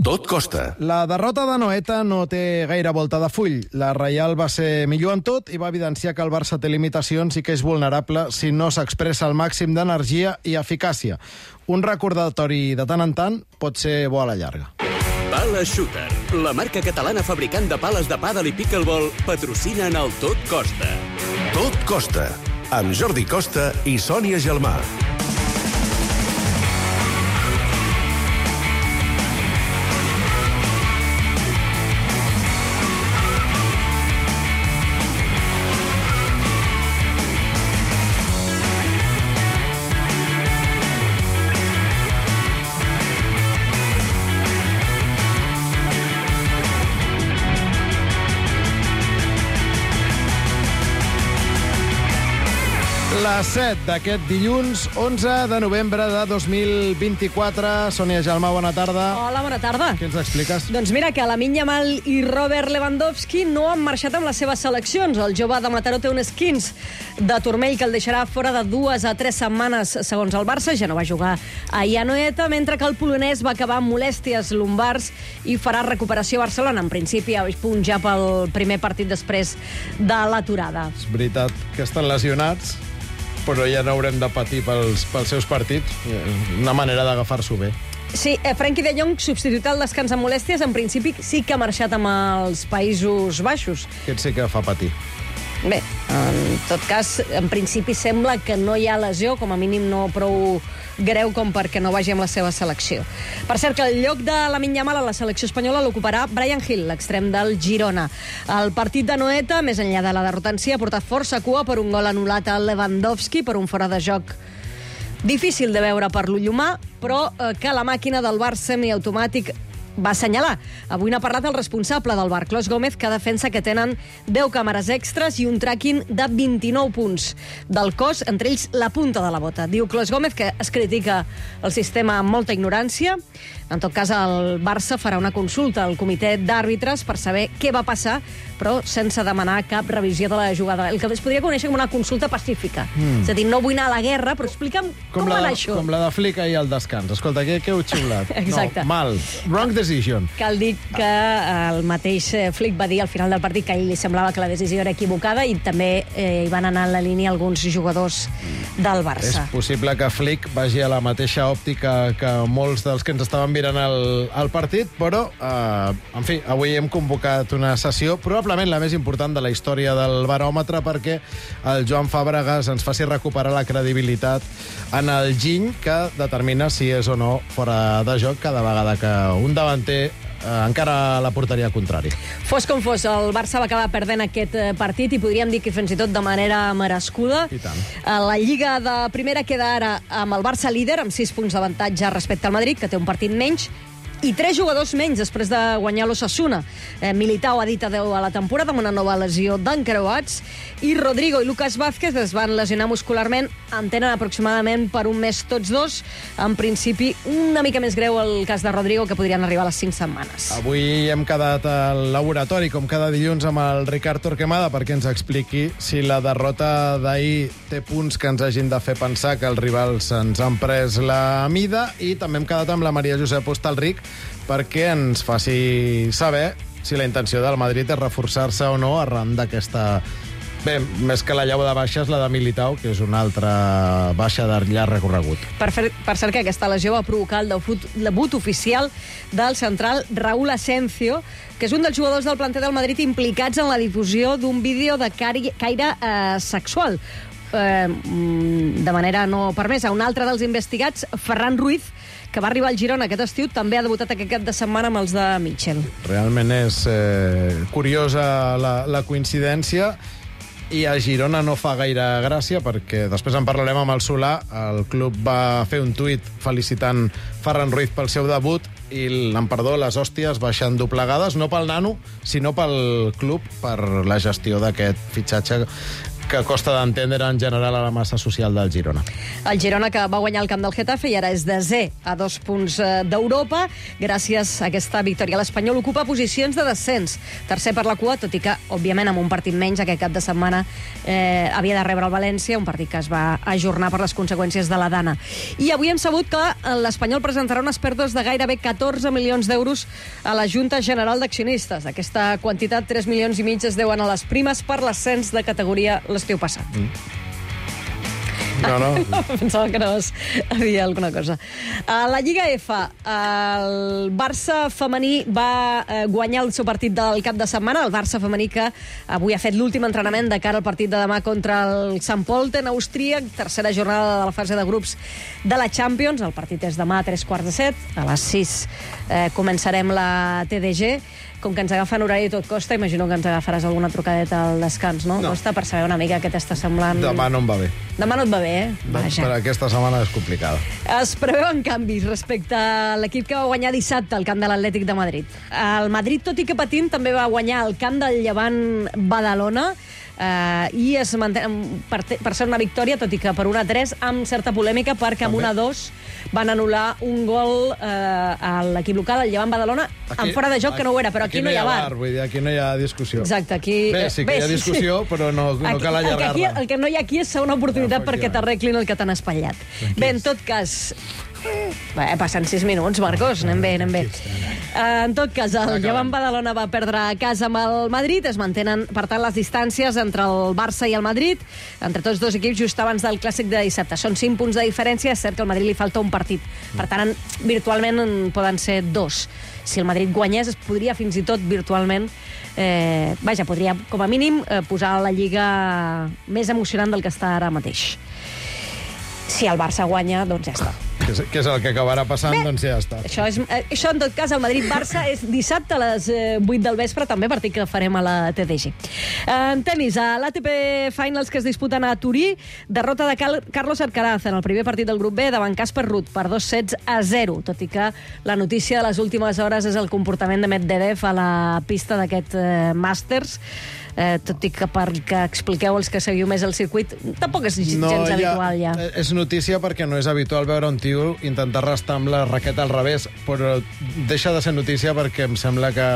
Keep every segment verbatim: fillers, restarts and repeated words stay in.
Tot costa. La derrota de Noeta no té gaire volta de full. La Reial va ser millor en tot i va evidenciar que el Barça té limitacions i que és vulnerable si no s'expressa al màxim d'energia i eficàcia. Un recordatori de tant en tant pot ser bo a la llarga. Pala Shooter, la marca catalana fabricant de pales de pàdel i pickleball, patrocina en el Tot Costa. Tot costa, amb Jordi Costa i Sònia Gelmà. Les set d'aquest dilluns, onze de novembre de dos mil vint-i-quatre. Sònia Gelmà, bona tarda. Hola, bona tarda. Què ens expliques? Doncs mira que Lamine Yamal i Robert Lewandowski no han marxat amb les seves seleccions. El jove de Mataró té un esquins de turmell que el deixarà fora de dues a tres setmanes, segons el Barça. Ja no va jugar ahir a Noeta, mentre que el polonès va acabar amb molèsties lumbars i farà recuperació a Barcelona. En principi, a punjar pel primer partit després de l'aturada. És veritat que estan lesionats, però ja no haurem de patir pels, pels seus partits. Una manera d'agafar-s'ho bé. Sí, eh, Frenkie de Jong, substitut al descans amb molèsties, en principi sí que ha marxat amb els Països Baixos. Aquest sí que fa patir. Bé, en tot cas, en principi sembla que no hi ha lesió, com a mínim no prou greu com perquè no vagi amb la seva selecció. Per cert, que el lloc de Lamine Yamal a la selecció espanyola l'ocuparà Bryan Gil, l'extrem del Girona. El partit de Noeta, més enllà de la derrota en si, ha portat força cua per un gol anul·lat a Lewandowski per un fora de joc difícil de veure per l'ull humà, però eh, que la màquina del bar semiautomàtic va assenyalar. Avui n'ha parlat el responsable del bar, Clos Gómez, que defensa que tenen deu càmeres extres i un tracking de vint-i-nou punts del cos, entre ells la punta de la bota. Diu Clos Gómez que es critica el sistema amb molta ignorància. En tot cas, el Barça farà una consulta al comitè d'àrbitres per saber què va passar, però sense demanar cap revisió de la jugada. El que es podria conèixer com una consulta pacífica. Mm. És a dir, no vull anar a la guerra, però explica'm com, com va anar això. Com la de Flick ahir al descans. Escolta, què, què heu xiulat? Exacte. No, mal. Wrong decision. Cal dir que el mateix Flick va dir al final del partit que a ell li semblava que la decisió era equivocada i també eh, hi van anar en la línia alguns jugadors del Barça. És possible que Flick vagi a la mateixa òptica que molts dels que ens estaven mirant el, el partit, però, eh, en fi, avui hem convocat una sessió, probablement la més important de la història del baròmetre, perquè el Joan Fàbregas ens faci recuperar la credibilitat en el giny que determina si és o no fora de joc cada vegada que un davanter Eh, encara a la porteria contrari. Fos com fos, el Barça va acabar perdent aquest partit i podríem dir que fins i tot de manera merescuda. I tant. La Lliga de Primera queda ara amb el Barça líder, amb sis punts d'avantatge respecte al Madrid, que té un partit menys, i tres jugadors menys després de guanyar l'Osasuna. Eh, Militao ha dit adeu a la temporada amb una nova lesió d'encreuats i Rodrigo i Lucas Vázquez es van lesionar muscularment, en tenen aproximadament per un mes tots dos. En principi, una mica més greu el cas de Rodrigo, que podrien arribar a les cinc setmanes. Avui hem quedat al laboratori, com cada dilluns, amb el Ricard Torquemada perquè ens expliqui si la derrota d'ahir té punts que ens hagin de fer pensar que els rivals ens han pres la mida, i també hem quedat amb la Maria Josep Hostalric perquè ens faci saber si la intenció del Madrid és reforçar-se o no arran d'aquesta... Bé, més que la llau de baixes, la de Militao, que és una altra baixa de llarg recorregut. Per, fer, per cert, que aquesta lesió va provocar el debut, debut oficial del central Raúl Asensio, que és un dels jugadors del planter del Madrid implicats en la difusió d'un vídeo de cari, caire eh, sexual. Eh, de manera no permesa. Un altre dels investigats, Ferran Ruiz, que va arribar al Girona aquest estiu, també ha debutat aquest cap de setmana amb els de Mitchell. Realment és eh, curiosa la, la coincidència, i a Girona no fa gaire gràcia, perquè després en parlarem amb el Solà. El club va fer un tuit felicitant Ferran Ruiz pel seu debut i l'emperdó, les hòsties baixant doblegades, no pel nano, sinó pel club, per la gestió d'aquest fitxatge que costa d'entendre en general a la massa social del Girona. El Girona, que va guanyar el camp del Getafe i ara és desè a dos punts d'Europa. Gràcies a aquesta victòria, l'Espanyol ocupa posicions de descens. Tercer per la cua, tot i que, òbviament, amb un partit menys, aquest cap de setmana eh, havia de rebre el València, un partit que es va ajornar per les conseqüències de la Dana. I avui hem sabut que l'Espanyol presentarà unes pèrdues de gairebé catorze milions d'euros a la Junta General d'Accionistes. Aquesta quantitat, tres milions i mig, es deuen a les primes per l'ascens de categoria l'estiu passat. Mm. No, no. no. Pensava que no havia alguna cosa. A la Lliga F, el Barça femení va guanyar el seu partit del cap de setmana, el Barça femení que avui ha fet l'últim entrenament de cara al partit de demà contra el Sant Pölten, Austríac, tercera jornada de la fase de grups de la Champions. El partit és demà a tres quarts de set, a les sis eh, començarem la T D G. Com que ens agafen horari tot costa, imagino que ens agafaràs alguna trucadeta al descans, no? No. Costa, per saber una mica què t'està semblant. Demà no em va bé. Demà no et va bé, eh? Vaja. Per aquesta setmana és complicada. Es preveuen canvis respecte a l'equip que va guanyar dissabte al camp de l'Atlètic de Madrid. El Madrid, tot i que patint, també va guanyar el camp del Llevant Badalona, Uh, i es manté, per, per ser una victòria, tot i que per una a tres, amb certa polèmica, perquè amb una a dos van anul·lar un gol uh, a l'equip local, el Llevant Badalona, aquí, en fora de joc, que no ho era, però aquí, aquí no hi ha bar. Vull dir, aquí no hi ha discussió. Exacte, aquí... Bé, sí que bé, hi ha discussió, sí, però no, no aquí, cal allargar-la. El, el que no hi ha aquí és una oportunitat ja, perquè t'arreglin el que t'han espatllat. Tranquils. Bé, en tot cas... Bé, passen sis minuts, Marcos, anem bé, anem bé. En tot cas, el Llevant Badalona va perdre a casa amb el Madrid, es mantenen, per tant, les distàncies entre el Barça i el Madrid, entre tots dos equips, just abans del clàssic de dissabte. Són cinc punts de diferència, és cert que al Madrid li falta un partit. Per tant, virtualment en poden ser dos. Si el Madrid guanyés, es podria fins i tot virtualment, eh, vaja, podria, com a mínim, eh, posar la Lliga més emocionant del que està ara mateix. Si el Barça guanya, doncs ja està. Que és, que és el que acabarà passant, bé, doncs ja està. Això, és, això, en tot cas, el Madrid-Barça és dissabte a les vuit del vespre, també partit que farem a la T D G. En tenis, a l'A T P Finals que es disputen a Turí, derrota de Cal Carlos Alcaraz en el primer partit del grup B davant Casper Ruud per dos sets a zero, tot i que la notícia de les últimes hores és el comportament de Medvedev a la pista d'aquest eh, Masters. Eh, tot i que perquè expliqueu els que seguiu més el circuit, tampoc és no, gens ja, habitual ja. És notícia perquè no és habitual veure un tio intentar restar amb la raqueta al revés, però deixa de ser notícia perquè em sembla que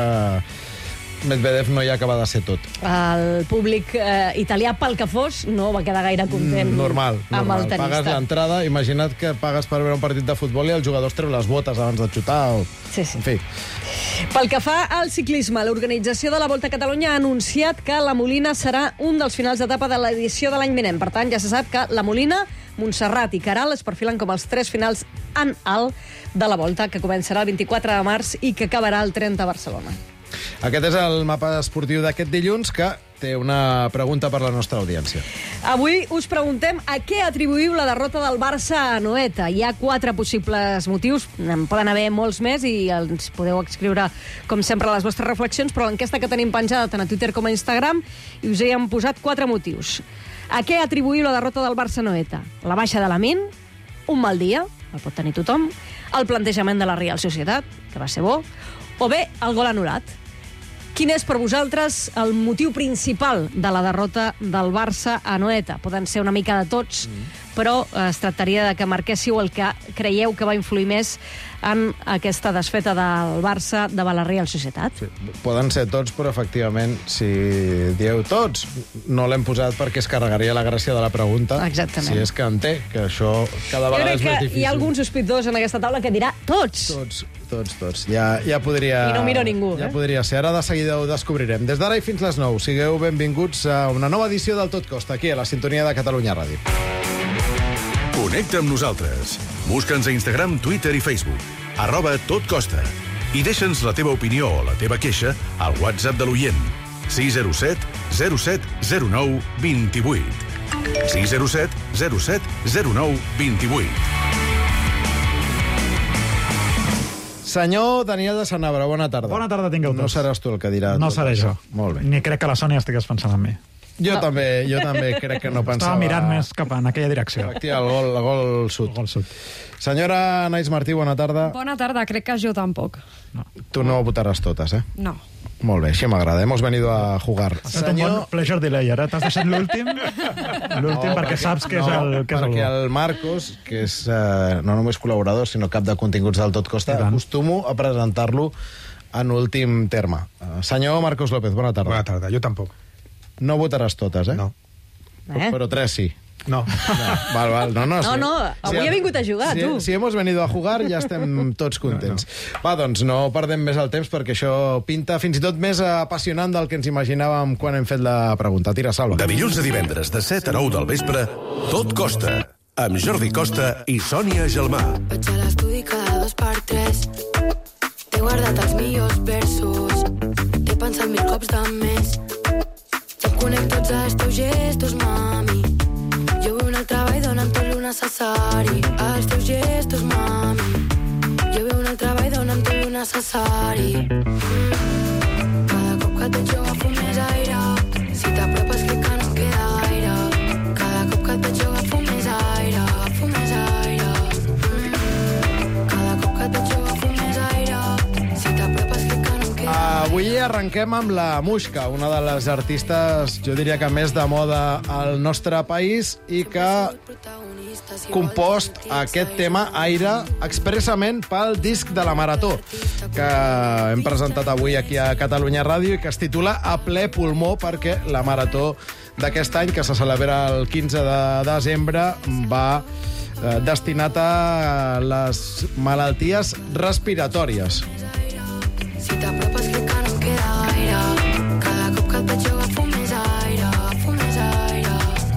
Medvedev no hi acaba de ser tot. El públic eh, italià, pel que fos, no va quedar gaire content normal, amb normal. el tenista. Pagues l'entrada, imagina't que pagues per veure un partit de futbol i els jugadors treuen les botes abans de xutar. O... Sí, sí. En fi. Pel que fa al ciclisme, l'organització de la Volta a Catalunya ha anunciat que la Molina serà un dels finals d'etapa de l'edició de l'any vinent. Per tant, ja se sap que la Molina, Montserrat i Caral es perfilen com els tres finals en alt de la Volta, que començarà el vint-i-quatre de març i que acabarà el trenta a Barcelona. Aquest és el mapa esportiu d'aquest dilluns, que té una pregunta per la nostra audiència. Avui us preguntem a què atribuïu la derrota del Barça a Anoeta. Hi ha quatre possibles motius, en poden haver molts més i ens podeu escriure, com sempre, les vostres reflexions, però l'enquesta que tenim penjada tant a Twitter com a Instagram, i us hi hem posat quatre motius. A què atribuïu la derrota del Barça a Anoeta? La baixa de Lamine, un mal dia, el pot tenir tothom, el plantejament de la Real Societat, que va ser bo, o bé el gol anul·lat. Quin és per vosaltres el motiu principal de la derrota del Barça a Anoeta? Poden ser una mica de tots, mm. però es tractaria de que marquéssiu el que creieu que va influir més en aquesta desfeta del Barça davant la Real Societat. Sí, poden ser tots, però efectivament, si dieu tots, no l'hem posat perquè es carregaria la gràcia de la pregunta. Exactament. Si és que en té, que això cada vegada és més difícil. Hi ha alguns sospitós en aquesta taula que dirà tots. Tots, tots, tots. Ja, ja podria... I no miro ningú, ja eh? podria ser. Ara de seguida ho descobrirem. Des d'ara i fins les nou, sigueu benvinguts a una nova edició del Tot Costa, aquí a la sintonia de Catalunya Ràdio. Connecta amb nosaltres. Busca'ns a Instagram, Twitter i Facebook. Arroba Tot Costa. I deixa'ns la teva opinió o la teva queixa al WhatsApp de l'oient. sis zero set zero set zero nou dos vuit. sis zero set zero set zero nou dos vuit. Senyor Daniel de Sanabra, bona tarda. Bona tarda, tingueu tots. No seràs tu el que dirà. No seré jo. Molt bé. Ni crec que la Sònia estigués pensant en mi. Jo, No. també, jo també crec que no pensava... Estava mirant més cap en aquella direcció. Efectivament, el gol, el gol sud. El gol sud. Senyora Anaïs Martí, bona tarda. Bona tarda, crec que jo tampoc. Tu no votaràs totes, eh? No. Molt bé, així m'agrada. Hemos venido a jugar. Ha estat un bon pleasure delay, ara t'has deixat l'últim, l'últim No, perquè saps que és no, el que és el perquè bo. el Marcos, que és eh, no només col·laborador, sinó cap de continguts del Tot Costa, I tant. acostumo a presentar-lo en últim terme. Uh, senyor Marcos López, bona tarda. Bona tarda, jo tampoc. No votaràs totes, eh? No. Eh? Però tres sí. No. Val, val. No, no, No, sí. no, avui Sí, ha vingut a jugar, si, tu. Si hemos venido a jugar, ja estem tots contents. Va, doncs no perdem més el temps, perquè això pinta fins i tot més apassionant del que ens imaginàvem quan hem fet la pregunta. Tira, Salva. De dilluns a divendres, de set a nou del vespre, Tot Costa, amb Jordi Costa i Sònia Gelmà. Vaig a l'estudi cada dos per tres. T'he guardat els millors versos. T'he pensat mil cops de més. Ja em conec tots els teus gestos, mami. Jo vull un altre ball, dona'm tot lo necessari. Els teus gestos, mami. Jo vull un altre ball, dona'm tot lo necessari. Mm. Cada cop que et veig jo agafo més aire. Si t'apropes crec que no em queda gaire. Cada cop que et veig jo agafo més aire. Agafo més aire. Mm. Cada cop que et veig jo agafo més aire. Si t'apropes crec que no em queda gaire. Avui arrenquem amb la Muixca, una de les artistes, jo diria que més de moda al nostre país i que ha compost aquest tema Aire expressament pel disc de la Marató, que hem presentat avui aquí a Catalunya Ràdio i que es titula A ple pulmó, perquè la Marató d'aquest any, que se celebra el quinze de desembre, va eh, destinat a les malalties respiratòries. Si t'apropes crec que no em queda gaire. Cada cop que et veig jo agafo més aire. Agafo més aire.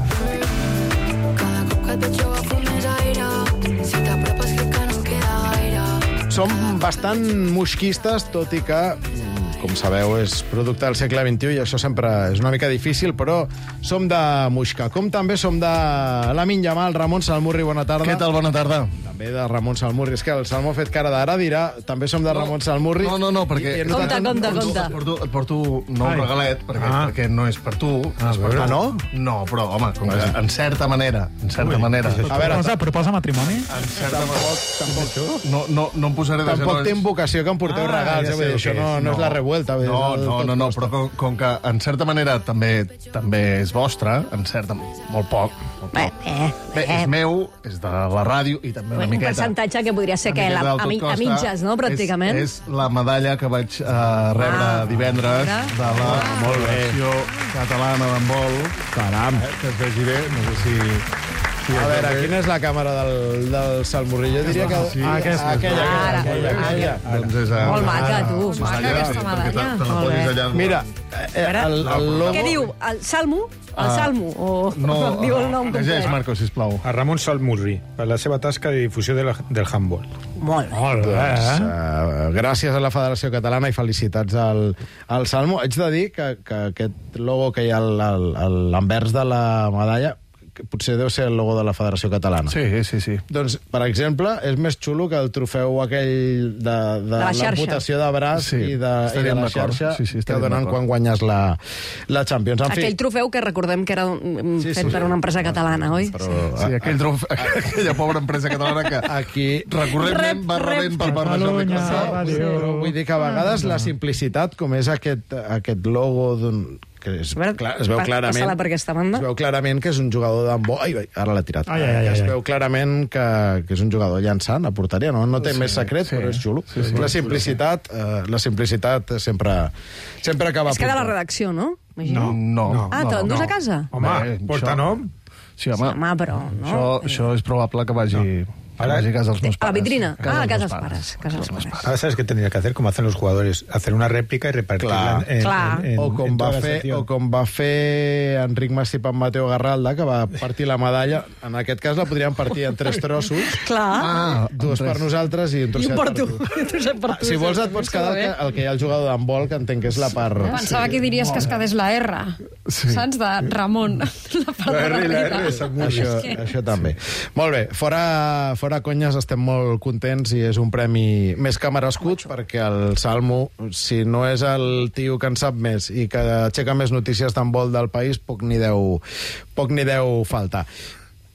Mm. Cada cop que et veig jo agafo més aire. Si t'apropes crec que no em queda gaire. Som bastant muixquistes, tot i que, com sabeu, és producte del segle vint-i-u i això sempre és una mica difícil, però som de Muixca. Com també som de l'Amin Yamal. Ramon Salmurri, bona tarda. Què tal? Bona tarda. També de Ramon Salmurri. És que el Salmo ha fet cara d'ara, dirà, també som de Ramon Salmurri. No, no, no, perquè... I- i he notat- Compte, compte, Et porto- compte. Et porto, et porto no Ai. un regalet, perquè, Ah. perquè no és per tu. Ah, és per veure. tu. Ah, no? No, però, home, com que, en certa manera, en certa manera... A veure, Proposa, proposa matrimoni? En certa manera... No, no, no em posaré de tampoc té genolls. invocació que em porteu Ah, regals. ja eh? Vull sé dir, el això que no, és. no és la revuelta. vull dir, No, és el no, Tot no, no, Costa. però com, com que en certa manera també també és vostra, en certa... molt poc. Molt Bé, poc. eh, Bé, eh. és meu, és de la ràdio i també una Un miqueta... percentatge que podria ser una que miqueta la, del a, Tot mi- a Costa. mitges, no?, pràcticament. És, és la medalla que vaig uh, rebre Ah, divendres a de la Molt bé. Federació Catalana d'Handbol. Caram. Eh, que es vegi bé, no sé si... si A es veure, veu bé. quina és la càmera del, del Salmurri? Jo diria que... Sí. Ah, aquesta. aquella, Ara. aquella, aquella, aquella. Doncs és, uh, Molt maca, tu. sí, Maca allà, aquesta perquè medalla. te- te la Molt posis bé. allà. Mira, eh, el, el logo... Què diu? El Salmo? El Ah, Salmo? O No, diu el nom llegeix, complet? Marco, sisplau. A Ramon Salmurri, per la seva tasca de difusió de la, del handball. Molt bé. Molt bé, Doncs, eh? uh, gràcies a la Federació Catalana i felicitats al, al Salmo. Haig de dir que, que aquest logo que hi ha al- al- a l'anvers de la medalla que potser deu ser el logo de la Federació Catalana. Sí, sí, sí. Doncs, per exemple, és més xulo que el trofeu aquell de, de, la xarxa. l'amputació de braç Sí, i, de, i de estaríem la d'acord. xarxa Sí, sí, que estaríem donen d'acord. quan guanyes la, la Champions. En Aquell fi, trofeu que recordem que era mm, Sí, fet sí. per una empresa catalana, oi? però Sí, aquell trof... aquella pobra empresa catalana que aquí... recurrentment Rep, va rebent per part de Jordi Catalunya, Costa. ràdio. Però vull dir que a vegades la simplicitat, com és aquest, aquest logo d'un... que es, A veure, clar, es veu pa- clarament... passa-la per aquesta banda. Es veu clarament que és un jugador d'handbol... Ai, ai, ara l'ha tirat. Ai, ai, ai, es ai. veu clarament que, que és un jugador llançant a porteria, no? No té sí, més secret, sí. però és xulo. Sí, sí. la simplicitat, eh, la simplicitat sempre, sempre acaba... És que de la puntuant. redacció, no? Imagino. No, no. Ah, no, te'l endús no. a casa? Home, Bé, porta això- nom. Sí, home, Home, però, no? això, això és probable que vagi, que Ara- vagi a casa dels meus A la pares. vitrina? Ah, a dels casa meus dels pares. Casa dels pares. Ahora sabes qué tendría que hacer, como hacen los jugadores, hacer una réplica y repartirla Clar. en, Clar. en, en, O com, en va toda la fer, sección. o com va fer Enric Masip amb Mateo Garralda, que va partir la medalla. En aquest cas la podríem partir en tres trossos. Clar. Ah, Dues per nosaltres i un I trosset un per tu. tu. I un trosset per Ah, tu. si vols et pots quedar el que, el que hi ha el jugador d'handbol, que entenc que és la part... Pensava que diries que es quedés la R, Sí. saps? De Ramon. La part La de R i la R darrere. de Salmurri. Això, això també. Molt bé, fora, fora conyes, estem molt contents i és un premi més que merescut, perquè el Salmo, si no és el tio que en sap més i que aixeca més notícies d'handbol del país, poc n'hi deu, poc n'hi deu faltar.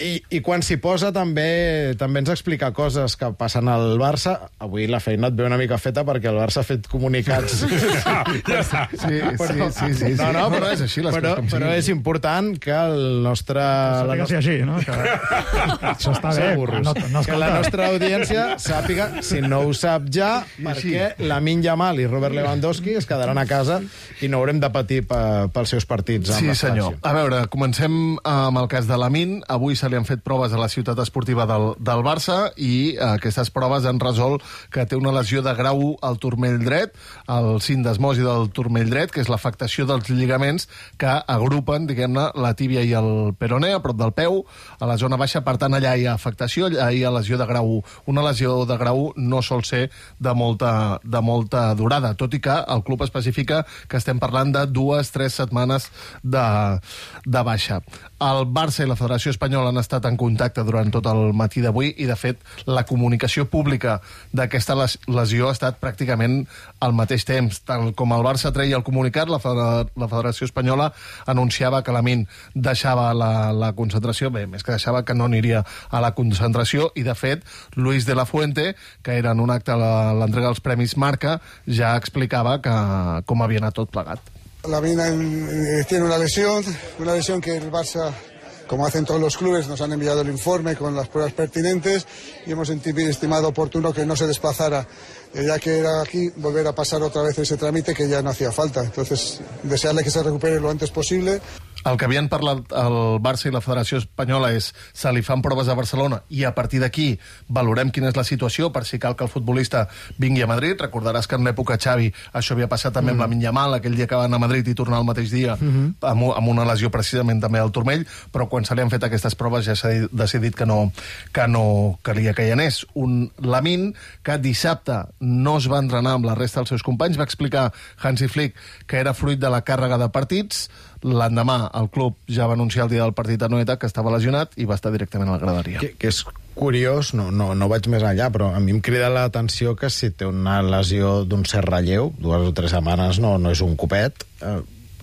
I, i quan s'hi posa també també ens explica coses que passen al Barça. Avui la feina et ve una mica feta perquè el Barça ha fet comunicats. Ja està. Sí, però, sí, sí, sí, sí. No, no, No, però, no, és així, les però, coses com però siguin. és important que el nostre... La la que nostra... sigui així, no? Que... Això està bé. burros. No, no que la nostra audiència sàpiga, si no ho sap ja, perquè Lamine Yamal i Robert Lewandowski es quedaran a casa i no haurem de patir pels seus partits. Sí, senyor. A veure, comencem amb el cas de Lamine. Avui se li han fet proves a la ciutat esportiva del, del Barça i eh, aquestes proves han resolt que té una lesió de grau al turmell dret, el sindesmosi del turmell dret, que és l'afectació dels lligaments que agrupen, diguem-ne, la tíbia i el peroné, a prop del peu, a la zona baixa. Per tant, allà hi ha afectació, allà hi ha lesió de grau u. Una lesió de grau u no sol ser de molta, de molta durada, tot i que el club especifica que estem parlant de dues, tres setmanes de, de baixa. El Barça i la Federació Espanyola han estat en contacte durant tot el matí d'avui i, de fet, la comunicació pública d'aquesta lesió ha estat pràcticament al mateix temps. Tal com el Barça treia el comunicat, la Federació Espanyola anunciava que Lamine deixava la, la concentració, bé, més que deixava, que no aniria a la concentració, i, de fet, Luis de la Fuente, que era en un acte a l'entrega dels Premis Marca, ja explicava que, com havia anat tot plegat. Lamine eh, tiene una lesión, una lesión que el Barça, como hacen todos los clubes, nos han enviado el informe con las pruebas pertinentes y hemos estimado oportuno que no se desplazara, eh, ya que era aquí volver a pasar otra vez ese trámite que ya no hacía falta. Entonces, desearle que se recupere lo antes posible. El que havien parlat el Barça i la Federació Espanyola és se li fan proves a Barcelona i a partir d'aquí valorem quina és la situació per si cal que el futbolista vingui a Madrid. Recordaràs que en l'època Xavi això havia passat també mm. amb Lamine Yamal, aquell dia que va anar a Madrid i tornar el mateix dia mm-hmm. amb, amb una lesió precisament també al turmell, però quan se li han fet aquestes proves ja s'ha decidit que no, que no calia que hi anés. Un Lamine que dissabte no es va entrenar amb la resta dels seus companys. Va explicar Hansi Flick que era fruit de la càrrega de partits. L'endemà el club ja va anunciar el dia del partit a Noeta que estava lesionat i va estar directament a la graderia. Que, que és curiós, no, no, no vaig més enllà, però a mi em crida l'atenció que si té una lesió d'un cert relleu, dues o tres setmanes no, no és un copet, eh,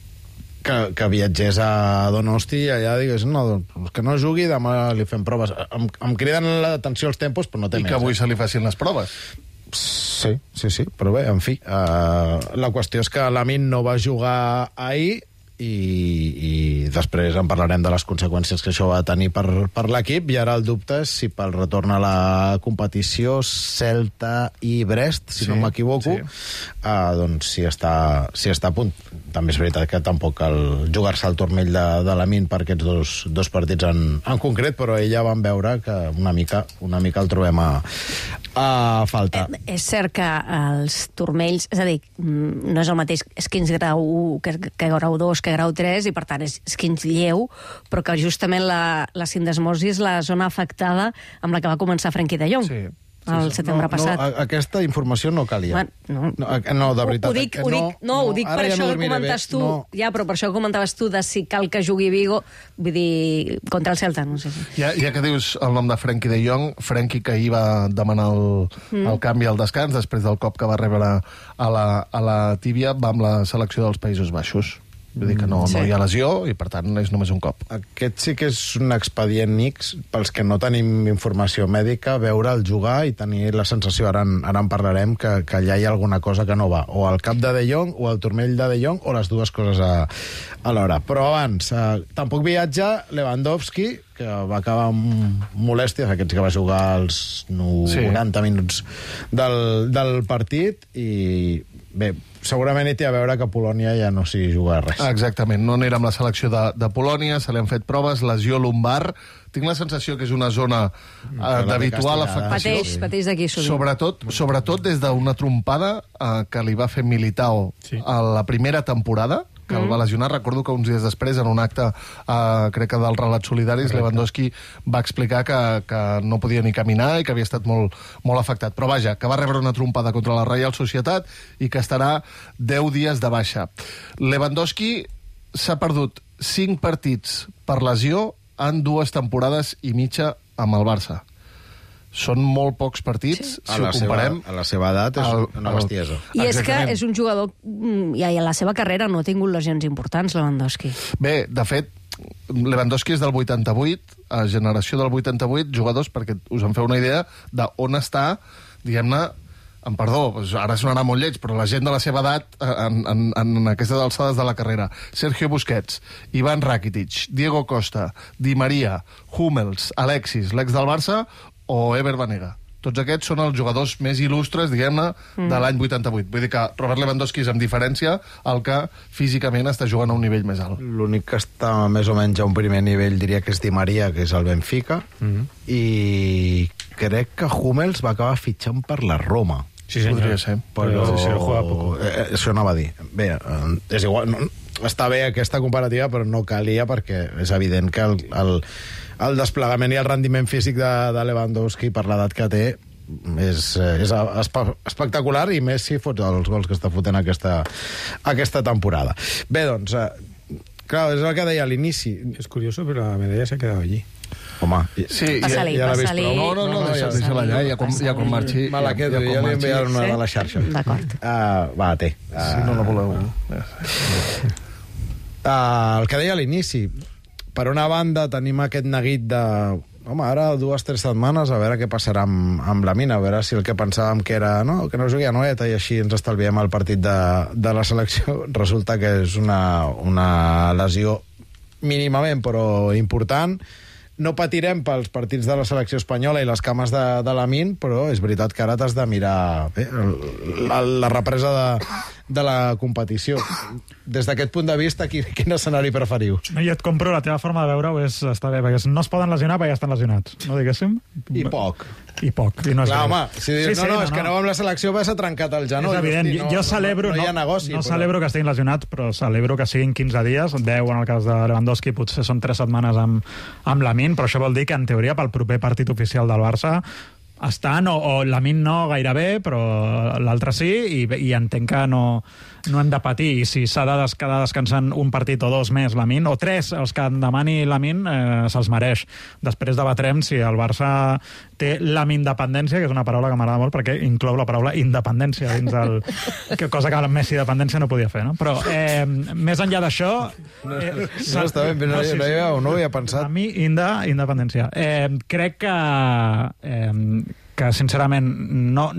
que, que viatgés a Donosti i allà digués, no, doncs que no jugui, demà li fem proves. Em, em criden l'atenció els tempos, però no té I més. I que avui eh? se li facin les proves. Sí, sí, sí, però bé, en fi, uh, la qüestió és que Lamine no va jugar ahir i, i després en parlarem de les conseqüències que això va tenir per, per l'equip, i ara el dubte és si pel retorn a la competició Celta i Brest, si sí, no m'equivoco, sí. uh, doncs si està, si està a punt. També és veritat que tampoc cal jugar-se al turmell de, de Lamine per aquests dos, dos partits en, en concret, però ella vam veure que una mica, una mica el trobem a, a falta. Eh, és cert que els turmells, és a dir, no és el mateix esquins grau u que, que grau dos, que grau tres, i per tant és esquins lleu, però que justament la, la sindesmosi és la zona afectada amb la que va començar Frenkie de Jong. Sí. El setembre no, passat. No, aquesta informació no calia. Bueno, no. No, no, de veritat. Ho dic, ho dic, no, no, ho dic per ja això no que comentes bé. tu, no. ja, però per això que comentaves tu de si cal que jugui Vigo, vull dir, contra el Celta, no sé. Ja, ja que dius el nom de Frenkie de Jong, Frenkie que ahir va demanar el, mm. el canvi al descans després del cop que va rebre a la, a la tíbia, va amb la selecció dels Països Baixos. Vull dir que no, sí. no hi ha lesió i, per tant, és només un cop. Aquest sí que és un expedient X pels que no tenim informació mèdica, veure'l jugar i tenir la sensació, ara en, ara en parlarem, que, que allà hi ha alguna cosa que no va. O al cap de De Jong, o al turmell de De Jong, o les dues coses a, a l'hora. Però abans, eh, tampoc viatja Lewandowski, que va acabar amb molèsties, aquests que va jugar els noranta sí. minuts del, del partit, i bé, segurament hi té a veure que a Polònia ja no s'hi juga res. Exactament, no anirà amb la selecció de, de Polònia, se li han fet proves, lesió lumbar. Tinc la sensació que és una zona eh, d'habitual afectació. Pateix, pateix d'aquí sovint. Sobretot, sobretot des d'una trompada eh, que li va fer Militao sí. a la primera temporada, que mm. el va lesionar. Recordo que uns dies després, en un acte, eh, crec que del Relats Solidaris, Correcte. Lewandowski va explicar que, que no podia ni caminar i que havia estat molt, molt afectat. Però vaja, que va rebre una trompada contra la Reial Societat i que estarà deu dies de baixa. Lewandowski s'ha perdut cinc partits per lesió en dues temporades i mitja amb el Barça. Són molt pocs partits, sí. si ho comparem. Seva, a la seva edat és el, una bestiesa. I és que és un jugador, i a la seva carrera no ha tingut lesions importants, Lewandowski. Bé, de fet, Lewandowski és del vuitanta-vuit, a generació del vuitanta-vuit, jugadors, perquè us en feu una idea d'on està, diguem-ne, en perdó, ara sonarà molt lleig, però la gent de la seva edat en, en, en aquestes alçades de la carrera. Sergio Busquets, Ivan Rakitic, Diego Costa, Di Maria, Hummels, Alexis, l'ex del Barça, o Ever Banega. Tots aquests són els jugadors més il·lustres, diguem-ne, mm. de l'any vuitanta-vuit. Vull dir que Robert Lewandowski és, amb diferència, el que físicament està jugant a un nivell més alt. L'únic que està més o menys a un primer nivell diria que és Di Maria, que és el Benfica, mm. i crec que Hummels va acabar fitxant per la Roma. Sí, senyor. Podria ser. Però... Sí, sí, juega poco. Eh, això anava a dir. Bé, eh, és igual... No, està bé aquesta comparativa, però no calia, perquè és evident que el, el, el desplegament i el rendiment físic de, de Lewandowski, per l'edat que té, és, és espe espectacular, i més si fots els gols que està fotent aquesta, aquesta temporada. Bé, doncs, eh, clar, és el que deia a l'inici. És curioso, però la medalla s'ha quedat allí. Home, sí, passa-li, ja, ja passa-li. No, no, no, deixa, deixa-la allà, ja com, ja com marxi. Me la quedo, ja, ja li enviaran una sí? de les xarxes. D'acord. Uh, va, té. Uh, si no la voleu. Uh, el que deia a l'inici, per una banda tenim aquest neguit de... Home, ara dues, tres setmanes, a veure què passarà amb, amb la mina, a veure si el que pensàvem que era, no, que no jugui a Noeta i així ens estalviem el partit de, de la selecció, resulta que és una, una lesió mínimament, però important. No patirem pels partits de la selecció espanyola i les cames de, de Lamine, però és veritat que ara t'has de mirar bé, la, la represa de, de la competició. Des d'aquest punt de vista, quin, quin escenari preferiu? No, jo et compro, la teva forma de veure-ho és, està bé, perquè no es poden lesionar perquè ja estan lesionats, no diguéssim? I poc. I poc. I no és Clar, greu. home, si dius, sí, sí, no, no, no, és que no amb la selecció va ser trencat el genoll. És evident, hosti, no, jo celebro, no, no, no, hi ha negoci, no però... celebro que estiguin lesionats, però celebro que siguin quinze dies, deu en el cas de Lewandowski, potser són tres setmanes amb, amb Lamine, però això vol dir que en teoria pel proper partit oficial del Barça estan, o, o Lamine no gairebé, però l'altre sí, i, i entenc que no, no hem de patir, i si s'ha de des quedar descansant un partit o dos més Lamine, o tres, els que en demani Lamine, eh, se'ls mereix. Després debatrem si el Barça té Lamine-dependència, que és una paraula que m'agrada molt perquè inclou la paraula independència dins el... que cosa que la Messi-dependència no podia fer, no? Però eh, més enllà d'això... Eh, no, està bé, no, no, sí, sí. no, no, no ho havia pensat. A mi, inda, independència. Eh, crec que... Eh, que sincerament no...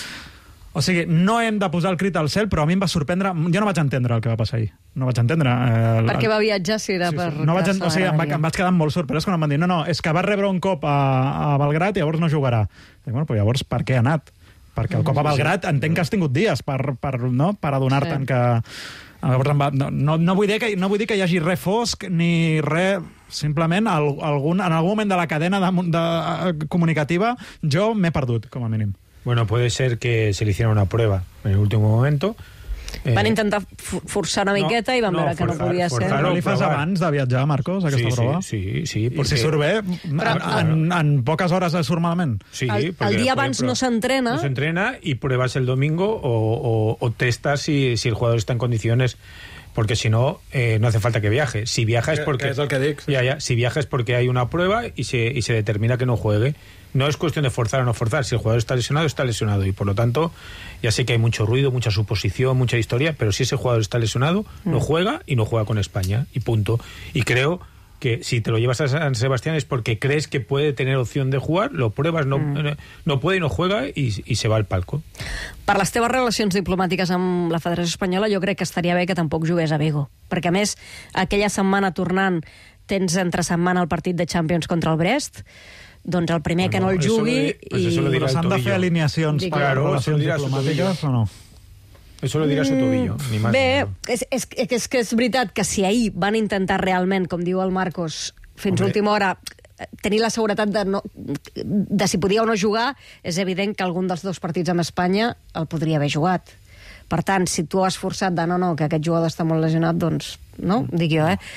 O sigui, no hem de posar el crit al cel, però a mi em va sorprendre... Jo no vaig entendre el que va passar ahir. No vaig entendre. Eh, per què va viatjar, si era sí, per... Sí. No vaig, o sigui, em, va, em vaig quedar molt sorprès quan em van dir no, no, és que va rebre un cop a, a Belgrat i llavors no jugarà. Dic, bueno, però llavors per què ha anat? Perquè el cop a Belgrat entenc que has tingut dies per, per, no? per adonar-te'n sí. que... Llavors, va, no, no, no, vull dir que, no vull dir que hi hagi res fosc ni res... Simplement, al, algun, en algun moment de la cadena de, de, comunicativa jo m'he perdut, com a mínim. Bueno, puede ser que se le hiciera una prueba en el último momento. Van eh, intentar forçar una miqueta no, i van no, veure que forzar, no podia ser. Però li fas abans de viatjar, Marcos, aquesta sí, prova? Sí, sí, sí. Porque... I si surt bé, però, en, en, en poques hores surt malament? Sí, el, el dia abans no s'entrena. No s'entrena y pruebas el domingo o, o, o testas si, si el jugador está en condiciones, porque si no, eh, no hace falta que viaje. Si viaja es porque... Es el que dic. Ya, ya, si viaja es porque hay una prueba y se, y se determina que no juegue. No es cuestión de forzar o no forzar. Si el jugador está lesionado, está lesionado. Y por lo tanto, ya sé que hay mucho ruido, mucha suposición, mucha historia, pero si ese jugador está lesionado, mm. no juega y no juega con España. Y punto. Y creo que si te lo llevas a San Sebastián es porque crees que puede tener opción de jugar, lo pruebas, no, mm. no puede y no juega y, y se va al palco. Per les teves relacions diplomàtiques amb la Federació Espanyola, jo crec que estaria bé que tampoc jugués a Vigo. Perquè, a més, aquella setmana tornant tens entre setmana el partit de Champions contra el Brest, doncs el primer bueno, que no el jugui... Pues i... Però s'han de fer alineacions per claro, relacions diplomàtiques o no? Eso lo dirà Sotovillo, mm, ni más. Bé, ni és, és, és que és veritat que si ahir van intentar realment, com diu el Marcos, fins a última hora tenir la seguretat de, no, de si podia o no jugar, és evident que algun dels dos partits amb Espanya el podria haver jugat. Per tant, si tu has forçat de no, no, que aquest jugador està molt lesionat, doncs, no? Dic jo, eh?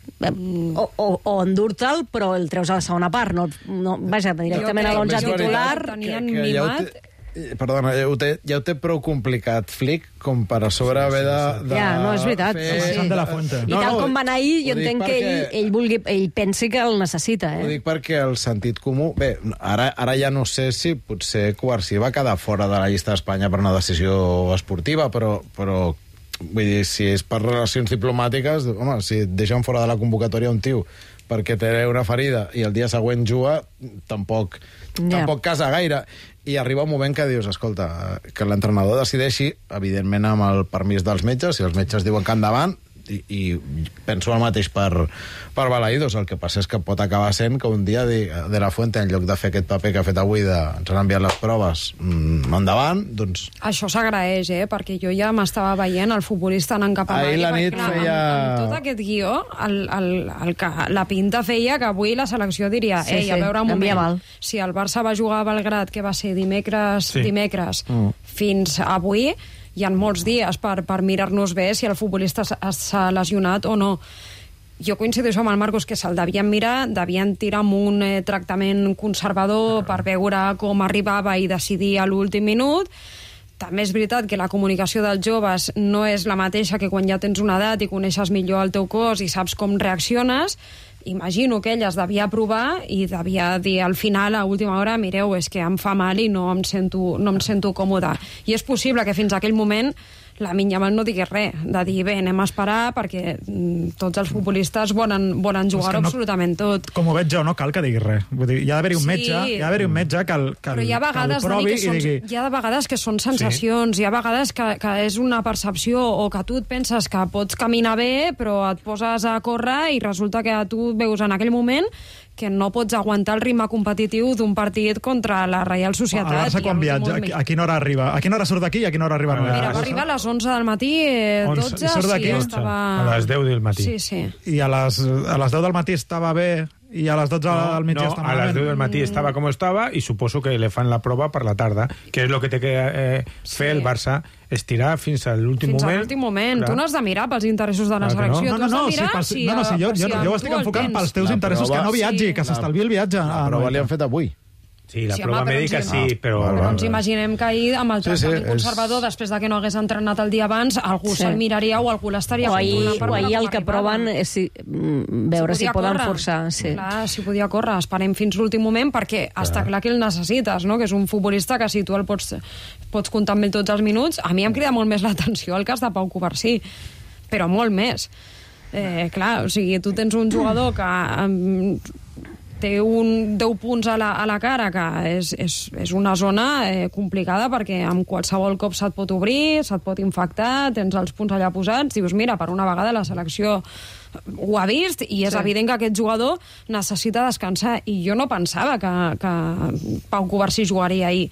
O, o, o endur-te'l, però el treus a la segona part. No, no, vaja, directament a l'onze titular... Tenien mimat... Perdona, ja ho, té, ja ho té prou complicat, Flick, com per a sobre haver de... de ja, no, és veritat. Fer... Sí, sí. De la Fuente. I no, tal com va anar ahir, jo entenc perquè... que ell, ell, vulgui, ell pensi que el necessita. Eh? Ho dic perquè el sentit comú... Bé, ara, ara ja no sé si potser Covarsí va quedar fora de la llista d'Espanya per una decisió esportiva, però, però vull dir, si és per relacions diplomàtiques, home, si et deixen fora de la convocatòria un tio perquè té una ferida i el dia següent juga, tampoc, Ja. tampoc casa gaire. I arriba un moment que dius, escolta, que l'entrenador decideixi, evidentment amb el permís dels metges, si els metges diuen que endavant, i, i penso el mateix per, per Balaïdos. El que passa és que pot acabar sent que un dia de, de la Fuente, en lloc de fer aquest paper que ha fet avui, de, ens han enviat les proves mm, endavant, doncs... Això s'agraeix, eh? Perquè jo ja m'estava veient el futbolista anant cap a Ahir la nit clar, feia... Amb, amb tot aquest guió, el, el, el que, la pinta feia que avui la selecció diria Sí, ei, sí, a veure un canvia moment, mal. si el Barça va jugar a Belgrat, que va ser dimecres, Sí. dimecres Mm. fins avui, hi ha molts dies per, per mirar-nos bé si el futbolista s'ha- s'ha lesionat o no. Jo coincideixo amb el Marcos que se'l devien mirar, devien tirar amb un eh, tractament conservador per veure com arribava i decidir a l'últim minut. També és veritat que la comunicació dels joves no és la mateixa que quan ja tens una edat i coneixes millor el teu cos i saps com reacciones. Imagino que ella es devia provar i devia dir al final, a última hora, mireu, és que em fa mal i no em sento, no em sento còmode. I és possible que fins a aquell moment la Yamal no digués res, de dir, bé, anem a esperar perquè mm, tots els futbolistes volen, volen jugar no, absolutament tot. Com ho veig jo, no cal que diguis res. Vull dir, hi ha d'haver un Sí. metge, hi ha d'haver un metge que el, que el, Però hi ha vegades, que el provi Dani, que són, i digui... hi ha vegades que són sensacions, sí. Hi ha vegades que, que és una percepció o que tu et penses que pots caminar bé, però et poses a córrer i resulta que tu veus en aquell moment que no pots aguantar el ritme competitiu d'un partit contra la Reial Societat. El Barça i quan el viatja, molt a, a quina hora arriba? A quina hora surt d'aquí i a quina hora arriba? Mira, va arribar a les onze del matí, eh, onze, dotze, surt d'aquí? sí, estava... A les deu del matí. Sí, sí. I a les, a les deu del matí estava bé i a les dotze del migdia no, està a malament? les deu del matí estava com estava i suposo que le fan la prova per la tarda, que és el que té que eh, fer el Barça, estirar fins a l'últim Fins moment. a l'últim moment. Clar. Tu no has de mirar pels interessos de la Clar que no. selecció. No, Tu no, has no, de sí, mirar pels, si, no, no, sí, jo, per jo, si jo ho a estic tu el enfocant tens. pels teus La interessos, prova- que no viatgi, Sí. que s'estalvi el viatge. La a prova Noeta. li han fet avui. Sí, la Sí, prova home, però mèdica ens- sí, però... Val, Però val. ens imaginem que ahir, amb el Sí, sí, tractament és- conservador, després de que no hagués entrenat el dia abans, algú Sí. se'l miraria o algú l'estaria O ahir, controlant per o veure ahir el com que arribava. proven és si, mm, veure si, podia poden córrer. forçar. Sí. Clar, si podia córrer. Esperem fins l'últim moment perquè clar. Està clar que el necessites, no? Que és un futbolista que si tu el pots, pots comptar amb ell tots els minuts. A mi em crida molt més l'atenció el cas de Pau Covarsí, però molt més. Eh, clar, o sigui, tu tens un jugador que um, té un deu punts a la, a la cara, que és, és, és una zona eh, complicada perquè amb qualsevol cop se't pot obrir, se't pot infectar, tens els punts allà posats, dius, mira, per una vegada la selecció ho ha vist i és Sí. evident que aquest jugador necessita descansar i jo no pensava que, que Pau Covarsí jugaria ahir.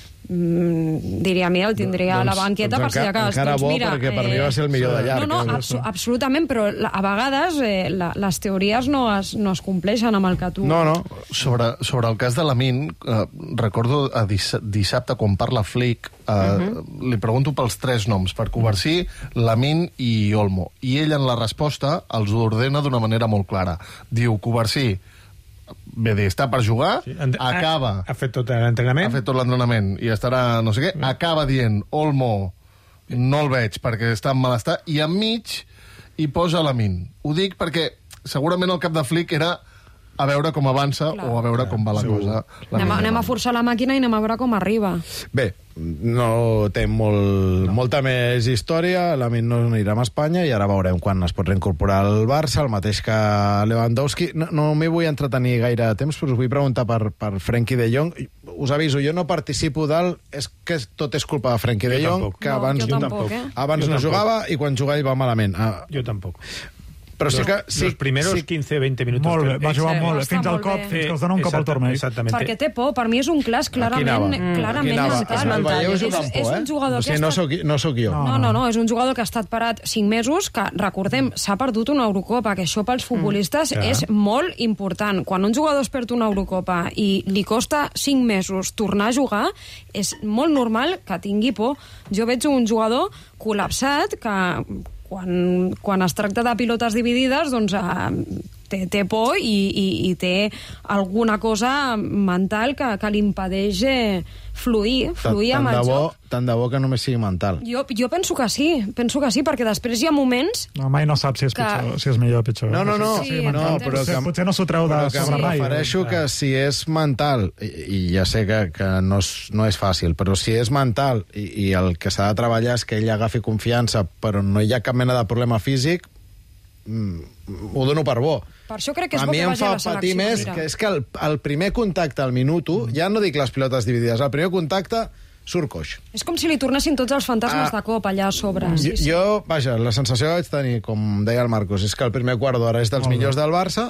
Mm, diria, mira, el tindria a la banqueta per si de cas. encara Doncs bo, mira, perquè per mi va ser el millor de llarg. No, no, eh? abso absolutament, però la, a vegades eh, la, les teories no es, no es compleixen amb el que tu... No, no. Sobre, sobre el cas de Lamine, eh, recordo a dis dissabte quan parla Flick, eh, uh -huh. li pregunto pels tres noms, per Covarsí, Lamine i Olmo. I ell en la resposta els ordena d'una manera molt clara. Diu, Covarsí, bé, dir, està per jugar, Sí, sí. en- acaba... Ha, ha fet tot l'entrenament. Ha fet tot l'entrenament i estarà no sé què, acaba dient Olmo, no el veig perquè està en malestar, i enmig hi posa Lamine. Ho dic perquè segurament el cap de Flick era a veure com avança Clar. o a veure com va la segur. cosa. Anem a, anem a forçar la màquina i anem a veure com arriba. Bé, no té molt, molta més història, Lamine no anirà a Espanya i ara veurem quan es pot reincorporar al Barça, el mateix que Lewandowski. No, no m'hi vull entretenir gaire temps, però us vull preguntar per, per Frenkie de Jong. Us aviso, jo no participo del... És que tot és culpa de Frenkie de Jo Jong, tampoc. que No, abans, jo tampoc, eh? abans Jo no tampoc. jugava i quan jugava hi va malament. Ah, Jo tampoc. però sí los, que... Sí, los primeros sí, quinze veinte minutos. Molt bé, va Ell- jugar Sí, molt bé, està fins al molt cop, bé. fins que els dona un cop al Exacte- turmell. Exactament. Perquè té por, per mi és un clas clarament, anava. mm. clarament Aquí anava. mental. Es veieu és, jugant por, és eh? un jugador o sigui, que no ha estat... sóc, no sóc jo. No, no, no, és un jugador que ha estat parat cinc mesos, que, recordem, s'ha perdut una Eurocopa, que això pels futbolistes Mm. és molt important. Quan un jugador es perd una Eurocopa i li costa cinc mesos tornar a jugar, és molt normal que tingui por. Jo veig un jugador col·lapsat que quan, quan es tracta de pilotes dividides, doncs eh, té, té por i, i, i té alguna cosa mental que, que li impedeix eh, fluir, fluir tant, amb el tant de bo, joc. Tant de bo que només sigui mental. Jo, jo penso que sí, penso que sí, perquè després hi ha moments... No, mai no saps si és, que... pitjor, si és millor o pitjor. No, no, no, Sí, no, no però potser, que, potser no s'ho treu de però que sobre em mai. refereixo que si és mental, i, i ja sé que, que no, és, no és fàcil, però si és mental i, i el que s'ha de treballar és que ell agafi confiança, però no hi ha cap mena de problema físic, mm, ho dono per bo. Per això crec que és a bo mi que em vagi fa a la selecció. patir més, mira. que és que el, el primer contacte al minut u, ja no dic les pilotes dividides, el primer contacte surt coix. És com si li tornessin tots els fantasmes Ah. de cop allà a sobre. Jo, Sí, sí. jo, vaja, la sensació que vaig tenir, com deia el Marcos, és que el primer quart d'hora és dels millors del Barça,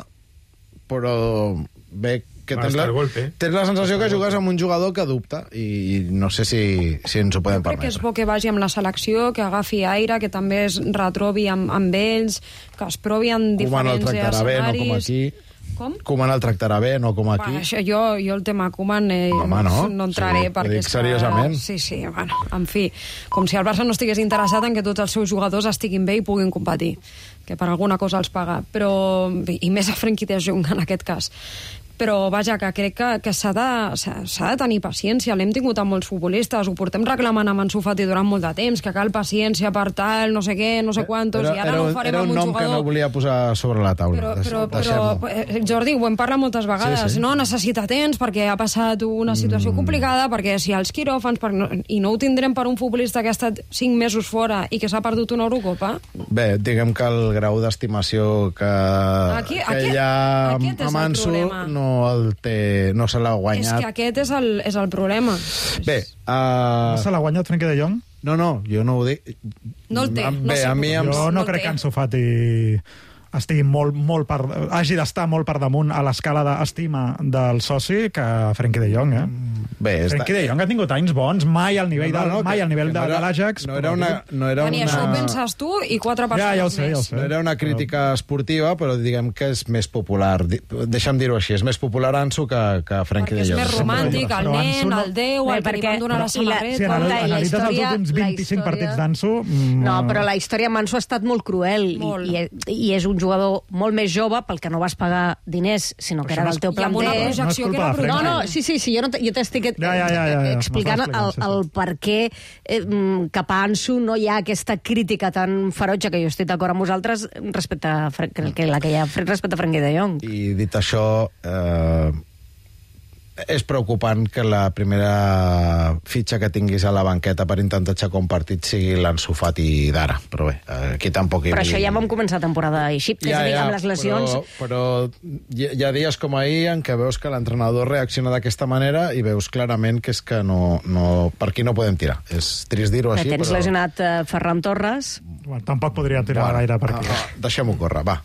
però bé que Va, tens està la, el golpe. tens la sensació que jugues amb un jugador que dubta i no sé si, si ens ho podem Crec que és permetre. bo que vagi amb la selecció, que agafi aire, que també es retrobi amb, amb ells, que es provi en Koeman el diferents tractarà bé, no com escenaris. aquí. Com? Koeman el tractarà bé, no com aquí. Va, això, jo, jo el tema Koeman eh, Home, no? no entraré Sí, perquè ho dic és que- seriosament. Sí, sí, bueno, en fi, com si el Barça no estigués interessat en que tots els seus jugadors estiguin bé i puguin competir, que per alguna cosa els paga, però, i més a Frenkie de Jong en aquest cas. Però, vaja, que crec que, que s'ha de, s'ha- s'ha de tenir paciència. L'hem tingut amb molts futbolistes, ho portem reclamant amb Ansu Fati durant molt de temps, que cal paciència per tal, no sé què, no sé quantos, Era, i ara era, no un- ho farem era amb un un nom que jugador... no volia posar sobre la taula. Però, Deix- però, però deixem-ho. eh, Jordi, ho hem parlat moltes vegades, Sí, sí. no? Necessita temps perquè ha passat una situació Mm. complicada, perquè si els quiròfans, per no, i no ho tindrem per un futbolista que ha estat cinc mesos fora i que s'ha perdut una Eurocopa, Bé, diguem que el grau d'estimació que, Aquí- que aquí- hi ha aquest és amb el Ansu problema. no, el té, no se l'ha és guanyat. que aquest és el, és el problema. Bé, uh... No se l'ha guanyat Frenkie de Jong? no, no, jo no ho dic. No el té, Bé, no sé. a mi em... Jo no, no el crec té. que Ansu Fati estigui molt, molt per, hagi d'estar molt per damunt a l'escala d'estima del soci que Frenkie de Jong, eh? Bé, és Frenkie de Jong ha tingut anys bons, mai al nivell, No, del, no, mai que- al nivell que de, no era- de l'Ajax. no era una, no era Dani, això ho una, penses tu i quatre persones Ja, ja ho sé, més. ja ho sé. no era una crítica esportiva, però diguem que és més popular. Di- Deixa'm dir-ho així, és més popular Ansu que, que Frenkie Perquè de és Jong. més romàntic, el Però nen, Ansu no- el Déu, Bé, el que li perquè- van donar la i la- samarreta... Si anal Compte, i la analitzes els història- últims la vint-i-cinc història- partits d'Ansu... mm, No, però la història amb Ansu ha estat molt cruel Molt. I, i, i és un jugador molt més jove pel que no vas pagar diners, sinó que Això era no del és- teu I amb una planter. No és projecció culpa que era de Frenkie. No, brutal. no, sí, sí, sí, jo, no t- jo t'estic Ja, ja, ja, ja, ja. explicant M'estàs el, explicant, sí, sí. el per què eh, mm, cap a Ansu no hi ha aquesta crítica tan ferotge, que jo estic d'acord amb vosaltres, respecte a, Fre- que, que la que hi ha respecte a Frenkie de Jong. I dit això, eh, és preocupant que la primera fitxa que tinguis a la banqueta per intentar aixecar un partit sigui l'Ansu Fati d'ara. Però bé, eh, aquí tampoc hi Però vull- això ja vam començar temporada així, és a dir, amb les lesions... Però, però hi, hi ha dies com ahir en què veus que l'entrenador reacciona d'aquesta manera i veus clarament que és que no, no, per aquí no podem tirar. És trist dir-ho Que així, tens però... lesionat eh, Ferran Torres. Bueno, tampoc podria tirar Bueno, gaire per aquí. ah, ah, deixem-ho córrer, va.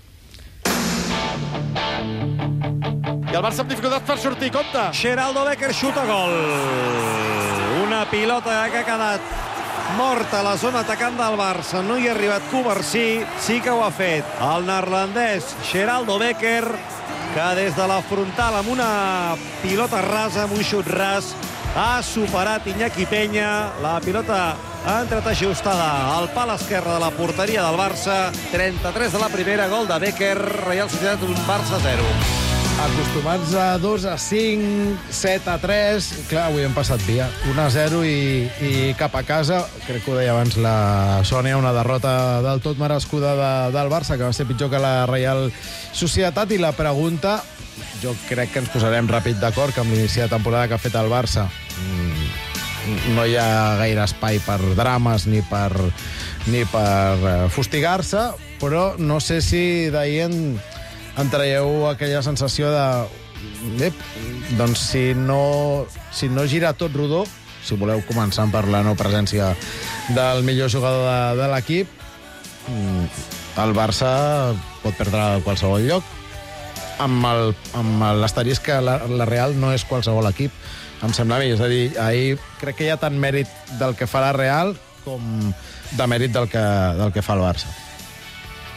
I el Barça amb dificultats per sortir, compte! Geraldo Becker xuta gol. Una pilota que ha quedat morta a la zona atacant del Barça. No hi ha arribat Covarsí, sí que ho ha fet el neerlandès Geraldo Becker, que des de la frontal amb una pilota rasa, amb un xut ras, ha superat Iñaki Peña. La pilota ha entrat ajustada al pal esquerre de la porteria del Barça. trenta-tres de la primera, gol de Becker. Reial Societat un Barça zero. Acostumats a dos a cinc, set a tres... Clar, avui hem passat via. un a zero i, i cap a casa. Crec que ho deia abans la Sònia, una derrota del tot merescuda de, del Barça, que va ser pitjor que la Reial Societat. I la pregunta, jo crec que ens posarem ràpid d'acord que amb l'inici de temporada que ha fet el Barça mmm, no hi ha gaire espai per drames ni per, ni per uh, fustigar-se, però no sé si d'ahir en, en traieu aquella sensació de... Bé, doncs si no, si no gira tot rodó, si voleu començar per la no presència del millor jugador de, de l'equip, el Barça pot perdre a qualsevol lloc, amb el- amb l'asterisc que la, la Real no és qualsevol equip, em sembla a mi. És a dir, ahir crec que hi ha tant mèrit del que fa la Real com de mèrit del que, del que fa el Barça.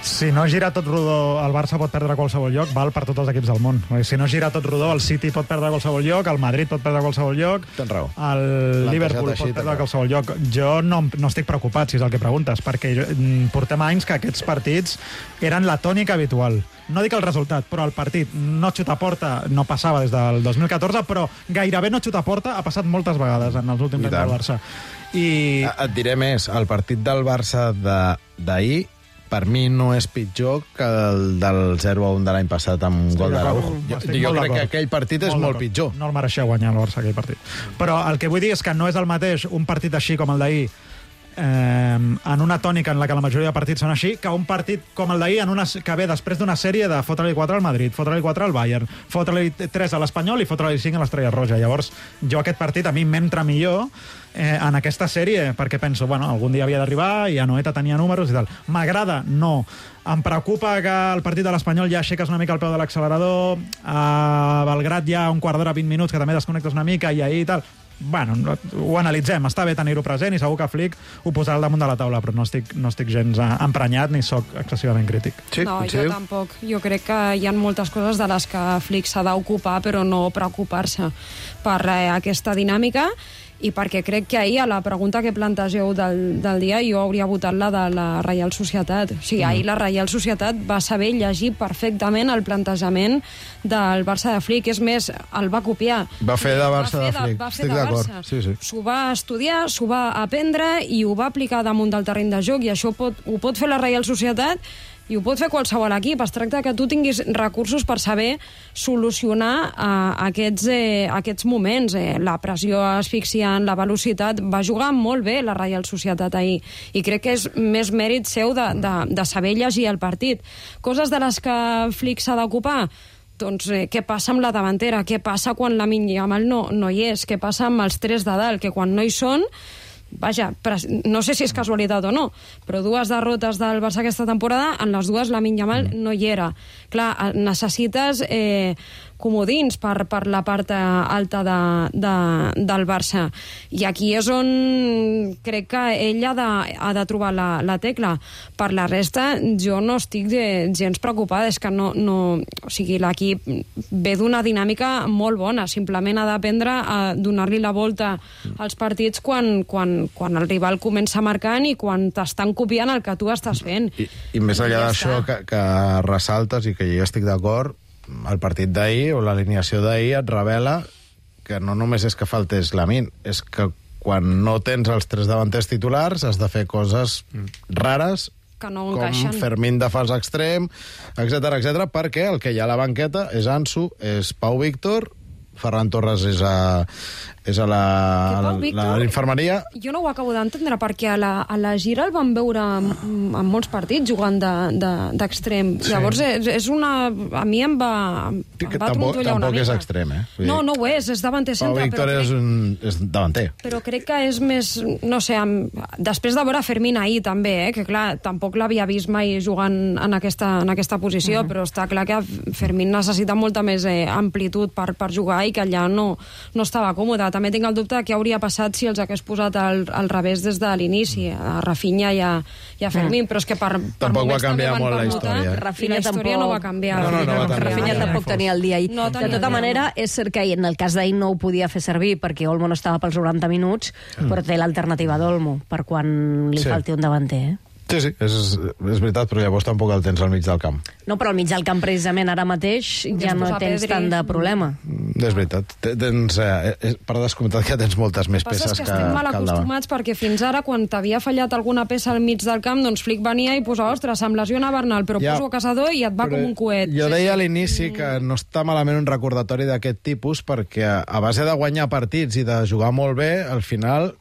Si no gira tot rodó, el Barça pot perdre a qualsevol lloc, val per tots els equips del món. Si no gira tot rodó, el City pot perdre a qualsevol lloc, el Madrid pot perdre a qualsevol lloc, Tens raó. el Liverpool així, pot perdre a qualsevol lloc. Jo no, no estic preocupat, si és el que preguntes, perquè jo, portem anys que aquests partits eren la tònica habitual. No dic el resultat, però el partit no xuta a porta no passava des del dos mil catorze, però gairebé no xuta a porta ha passat moltes vegades en els últims anys del Barça. I... Et diré més, el partit del Barça d'ahir per mi no és pitjor que el del zero a un de l'any passat amb un gol d'Araujo. Jo, jo crec que aquell partit és molt, molt pitjor. No el mereixia guanyar el Barça, aquell partit. Però el que vull dir és que no és el mateix un partit així com el d'ahir, eh, en una tònica en la que la majoria de partits són així, que un partit com el d'ahir en una, que ve després d'una sèrie de fotre-li quatre al Madrid, fotre-li quatre al Bayern, fotre-li tres a l'Espanyol i fotre-li cinc a l'Estrella Roja. Llavors, jo aquest partit a mi m'entra millor eh, en aquesta sèrie, perquè penso, bueno, algun dia havia d'arribar i Anoeta tenia números i tal. M'agrada? No. Em preocupa que el partit de l'Espanyol ja aixeques una mica el peu de l'accelerador, a Belgrat ja un quart d'hora, vint minuts, que també desconnectes una mica, i ahir i tal. Bueno, ho analitzem, està bé tenir-ho present i segur que Flick ho posarà al damunt de la taula, però no estic, no estic gens emprenyat ni sóc excessivament crític. Sí, no, jo sí. Tampoc. Jo crec que hi ha moltes coses de les que Flick s'ha d'ocupar, però no preocupar-se per eh, aquesta dinàmica, i perquè crec que ahir a la pregunta que plantegeu del, del dia jo hauria votat la de la Reial Societat. O sigui, mm. ahir la Reial Societat va saber llegir perfectament el plantejament del Barça de Flick. És més, el va copiar. Va fer de Barça de Flick. Va fer de Barça. Sí, sí. S'ho va estudiar, s'ho va aprendre i ho va aplicar damunt del terreny de joc, i això pot, ho pot fer la Reial Societat i ho pot fer qualsevol equip. Es tracta que tu tinguis recursos per saber solucionar uh, aquests, eh, aquests moments. Eh, la pressió asfixiant, la velocitat... Va jugar molt bé la Reial Societat ahir, i crec que és més mèrit seu de, de, de saber llegir el partit. Coses de les que Flick s'ha d'ocupar? Doncs eh, què passa amb la davantera? Què passa quan la Lamine Yamal no, no hi és? Què passa amb els tres de dalt? Que quan no hi són... Vaja, no sé si és casualitat o no, però dues derrotes del Barça aquesta temporada, en les dues Lamine Yamal no hi era. Clar, necessites eh, comodins per, per la part alta de, de, del Barça. I aquí és on crec que ell ha de, ha de trobar la, la tecla. Per la resta, jo no estic gens preocupada. És que no, no, o sigui, l'equip ve d'una dinàmica molt bona. Simplement ha d'aprendre a donar-li la volta als partits quan, quan, quan el rival comença marcant i quan t'estan copiant el que tu estàs fent. I, i més enllà d'això que, que ressaltes i que jo estic d'acord, el partit d'ahir o l'alineació d'ahir et revela que no només és que faltés Lamine, és que quan no tens els tres davanters titulars has de fer coses rares que no com encaixen. Fermín de fals extrem, etcètera, etcètera, perquè el que hi ha a la banqueta és Ansu, és Pau Víctor, Ferran Torres és a, és a la, la, l'infermeria. Jo no ho acabo d'entendre, perquè a la, a la gira el vam veure en, en molts partits jugant d'extrem. De, de, sí. Llavors, és, és una... A mi em va, em va tampoc, trontollar una tampoc mica. És extrem, eh? Vull no, dir, no ho és, és davanter centre. Pau Víctor però és, crec, un, és davanter. Però crec que és més... No sé, amb, després de veure Fermín ahir també, eh? Que clar, tampoc l'havia vist mai jugant en aquesta, en aquesta posició, uh -huh. però està clar que Fermín necessita molta més eh, amplitud per, per jugar i que allà no, no estava còmode. També tinc el dubte de què hauria passat si els hagués posat al, al revés des de l'inici, a Rafinha i a, i a Fermín, mm. però és que per, per tampoc va canviar molt la història. Eh? Rafinha la història tampoc... no va canviar. No, no, no va Rafinha tampoc tenia el dia ahir. No de tota manera, és cert que en el cas d'ahir no ho podia fer servir perquè Olmo no estava pels noranta minuts, mm. però té l'alternativa d'Olmo per quan li sí. falti un davanter, eh? Sí, sí, és, és veritat, però llavors tampoc el tens al mig del camp. No, però al mig del camp, precisament, ara mateix ja no tens tant de problema. És veritat. Tens, eh, per descomptat que tens moltes més peces que, que, que estem mal acostumats, perquè fins ara, quan t'havia fallat alguna peça al mig del camp, doncs Flick venia i posava, ostres, em lesiona Bernal, però ja, poso a Caçador i et va com un coet. Jo deia a l'inici que no està malament un recordatori d'aquest tipus, perquè a base de guanyar partits i de jugar molt bé, al final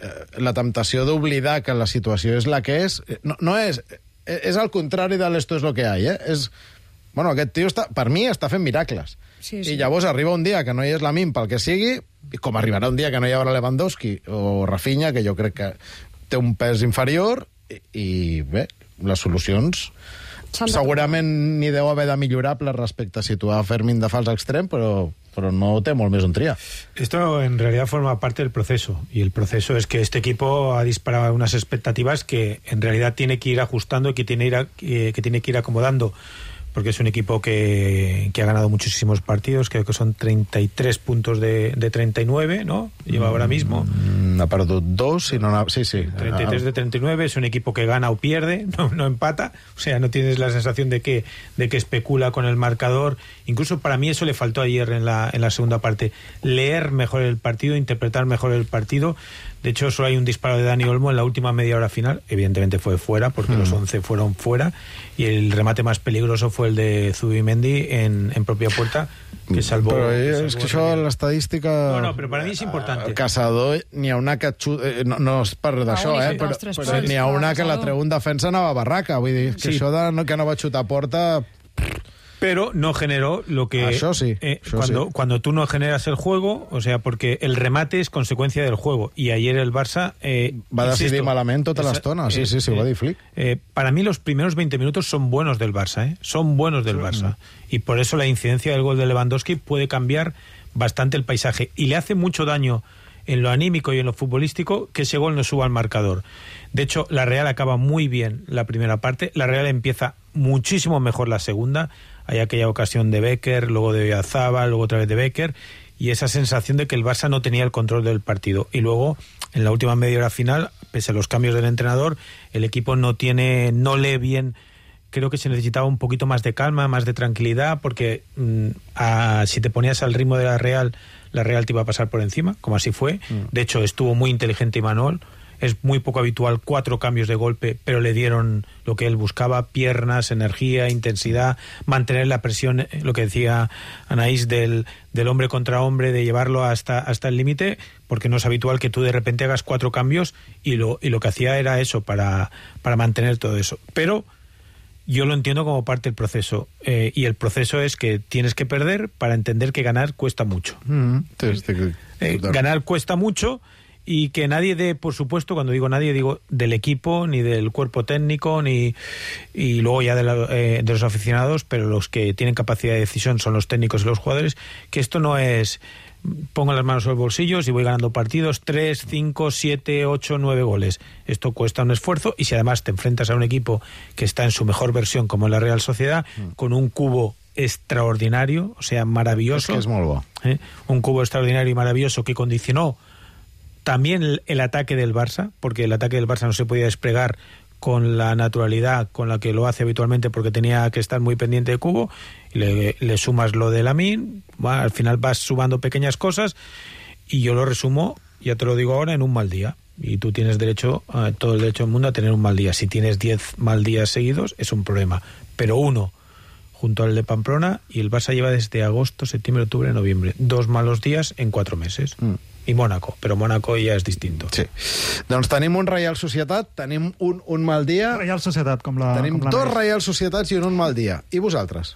la temptació d'oblidar que la situació és la que és, no, no és... És al contrari de l'esto és lo que hay, eh? És... Bueno, aquest tio, està, per mi, està fent miracles. Sí, sí. I llavors arriba un dia que no hi és Lamine pel que sigui, i com arribarà un dia que no hi haurà Lewandowski o Rafinha, que jo crec que té un pes inferior, i, i bé, les solucions segurament n'hi deu haver de millorables respecte a situar Fermín de fals extrem, però, però no té molt més on triar. Esto en realidad forma parte del proceso, y el proceso es que este equipo ha disparado unas expectativas que en realidad tiene que ir ajustando y que tiene, ir a, que, que tiene que ir acomodando, porque es un equipo que, que ha ganado muchísimos partidos, creo que son treinta y tres puntos de, de treinta y nueve, ¿no? Lleva ahora mismo. Mm, ha perdut dos, y no ha... sí, sí. treinta y tres de treinta y nueve, es un equipo que gana o pierde, no, no empata, o sea, no tienes la sensación de que, de que especula con el marcador. Incluso para mí eso le faltó ayer en la, en la segunda parte, leer mejor el partido, interpretar mejor el partido. De hecho, solo hay un disparo de Dani Olmo en la última media hora final. Evidentemente fue fuera, porque mm. los once fueron fuera. Y el remate más peligroso fue el de Zubimendi en, en propia puerta, que salvó... Però que salvó és que això, l'estadística... No, no, però per a mi és important. El caçador, n'hi ha una que... Xu... No, no és per d'això, eh? Però, però n'hi ha una que la treu un defensa anava a barraca. Vull dir, que sí. Això de no, que no va xutar a porta... Pero no generó lo que... Això sí, eh, això cuando, sí. cuando tú no generas el juego, o sea, porque el remate es consecuencia del juego. Y ayer el Barça... Eh, va decidir insisto, malament tota esa, l'estona. Sí, eh, sí, sí, eh, ho va dir Flick. Eh, para mí los primeros veinte minutos son buenos del Barça, ¿eh? Son buenos del Barça. Y por eso la incidencia del gol de Lewandowski puede cambiar bastante el paisaje. Y le hace mucho daño en lo anímico y en lo futbolístico que ese gol no suba al marcador. De hecho, la Real acaba muy bien la primera parte. La Real empieza muchísimo mejor la segunda. Hay aquella ocasión de Becker, luego de Oyarzabal, luego otra vez de Becker, y esa sensación de que el Barça no tenía el control del partido. Y luego, en la última media hora final, pese a los cambios del entrenador, el equipo no tiene, no lee bien. Creo que se necesitaba un poquito más de calma, más de tranquilidad, porque mmm, a, si te ponías al ritmo de la Real, la Real te iba a pasar por encima, como así fue. Mm. De hecho, estuvo muy inteligente Imanol. Es muy poco habitual cuatro cambios de golpe, pero le dieron lo que él buscaba: piernas, energía, intensidad, mantener la presión, lo que decía Anaís, del, del hombre contra hombre, de llevarlo hasta, hasta el límite, porque no es habitual que tú de repente hagas cuatro cambios, y lo, y lo que hacía era eso, para, para mantener todo eso. Pero yo lo entiendo como parte del proceso, eh, y el proceso es que tienes que perder para entender que ganar cuesta mucho. Mm-hmm. Sí, sí, sí. Eh, ganar cuesta mucho. Y que nadie de, por supuesto, cuando digo nadie, digo del equipo, ni del cuerpo técnico, ni y luego ya de, la, eh, de los aficionados, pero los que tienen capacidad de decisión son los técnicos y los jugadores, que esto no es pongo las manos en los bolsillos y voy ganando partidos, tres, cinco, siete, ocho, nueve goles. Esto cuesta un esfuerzo, y si además te enfrentas a un equipo que está en su mejor versión, como en la Real Sociedad, mm. con un cubo extraordinario, o sea, maravilloso. Es que es muy bueno. ¿eh? Un cubo extraordinario y maravilloso que condicionó también el, el ataque del Barça, porque el ataque del Barça no se podía desplegar con la naturalidad con la que lo hace habitualmente, porque tenía que estar muy pendiente de cubo, y le, le sumas lo de Lamine, bueno, al final vas sumando pequeñas cosas, y yo lo resumo, ya te lo digo ahora, en un mal día. Y tú tienes derecho, eh, todo el derecho del mundo a tener un mal día. Si tienes diez mal días seguidos, es un problema. Pero uno, junto al de Pamplona, y el Barça lleva desde agosto, septiembre, octubre, noviembre. Dos malos días en cuatro meses. Mm. I Mónaco, però Mónaco ja és distinto. Sí. Doncs tenim un Reial Societat, tenim un, un mal dia... Reial Societat, com la... Tenim com la dos Reial Societats i un, un mal dia. I vosaltres?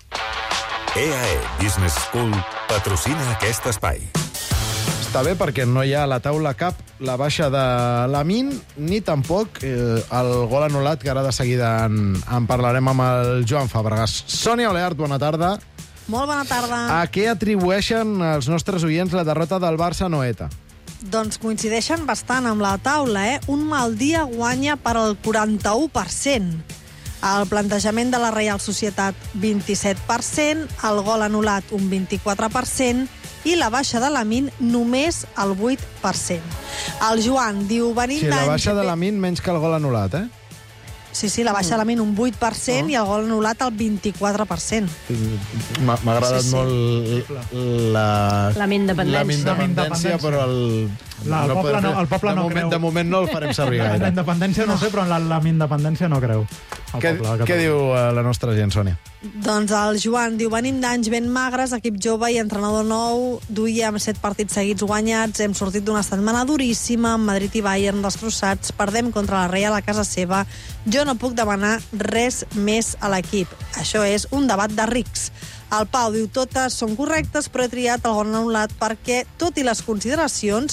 E A E Business School patrocina aquest espai. Està bé, perquè no hi ha a la taula cap la baixa de Lamine, ni tampoc eh, el gol anul·lat, que ara de seguida en, en parlarem amb el Joan Fàbregas. Sònia Oleart, bona tarda. Molt bona tarda. A què atribueixen els nostres oients la derrota del Barça a Noeta? Doncs coincideixen bastant amb la taula, eh? Un mal dia guanya per al quaranta-u per cent. El plantejament de la Reial Societat, vint-i-set per cent, el gol anul·lat, un vint-i-quatre per cent, i la baixa de Lamine només el vuit per cent. El Joan diu... Sí, la baixa de Lamine menys que el gol anul·lat, eh? Sí, sí, la baixa de Lamine un vuit per cent oh. i el gol anul·lat el vint-i-quatre per cent. M'ha agradat sí, sí. molt la... La independència. La independència, però el... La, el, no poble no, el poble de no moment, creu. De moment no el farem servir gaire. La independència no sé, però la, la independència no creu. Què, què diu la nostra gent, Sònia? Doncs el Joan diu, venim d'anys ben magres, equip jove i entrenador nou, duíem set partits seguits guanyats, hem sortit d'una setmana duríssima, amb Madrid i Bayern destrossats, perdem contra la Real a casa seva, jo no puc demanar res més a l'equip. Això és un debat de rics. El Pau diu, totes són correctes, però he triat el gol anul·lat perquè, tot i les consideracions,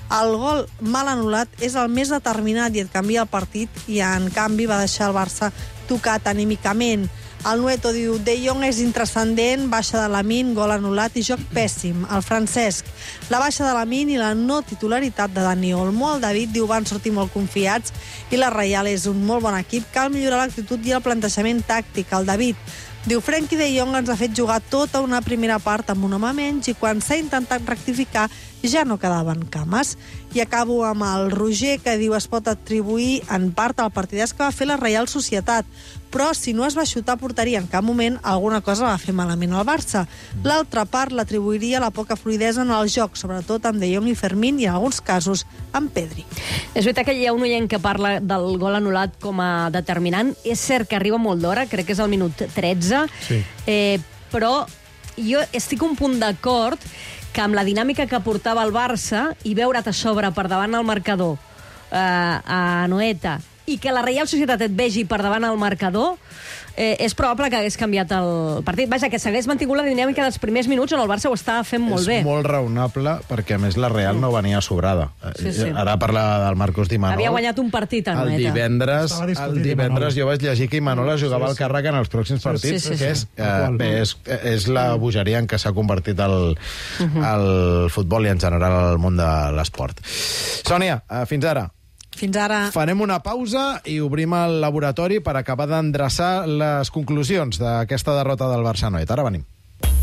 El gol mal anul·lat és el més determinat i et canvia el partit, i en canvi va deixar el Barça tocat anímicament. El Nueto diu, De Jong és intrascendent, baixa de Lamine, gol anul·lat i joc pèssim. El Francesc, la baixa de Lamine i la no titularitat de Dani Olmo. El David diu, van sortir molt confiats i la Reial és un molt bon equip, cal millorar l'actitud i el plantejament tàctic. El David diu, Frenkie de Jong ens ha fet jugar tota una primera part amb un home menys i quan s'ha intentat rectificar ja no quedaven cames. I acabo amb el Roger, que diu, es pot atribuir en part al partidàs que va fer la Reial Societat, però si no es va xutar a porteria en cap moment, alguna cosa va fer malament al Barça. L'altra part l'atribuiria a la poca fluidesa en el joc, sobretot amb De Jong i Fermín i en alguns casos amb Pedri. És veritat que hi ha un oient que parla del gol anul·lat com a determinant. És cert que arriba molt d'hora, crec que és al minut tretze, sí. eh, però jo estic un punt d'acord que amb la dinàmica que portava el Barça i veure't a sobre per davant el marcador eh, a Noeta i que la Reial Societat et vegi per davant el marcador, eh, és probable que hagués canviat el partit. Vaja, que s'hagués mantingut la dinàmica dels primers minuts on el Barça ho estava fent molt és bé. És molt raonable, perquè a més la Real no venia sobrada. Sí, sí. Ara parla del Marcos Dimanol. Havia guanyat un partit a Noeta. El divendres, el divendres jo vaig llegir que Imanol es jugava sí, sí. al càrrec en els pròxims partits, sí, sí, sí, que és, sí. eh, bé, és, és la bogeria en què s'ha convertit el, uh-huh. el futbol i en general el món de l'esport. Sònia, eh, fins ara. Fins ara. Farem una pausa i obrim el laboratori per acabar d'endreçar les conclusions d'aquesta derrota del Barça-Noeta. Ara venim.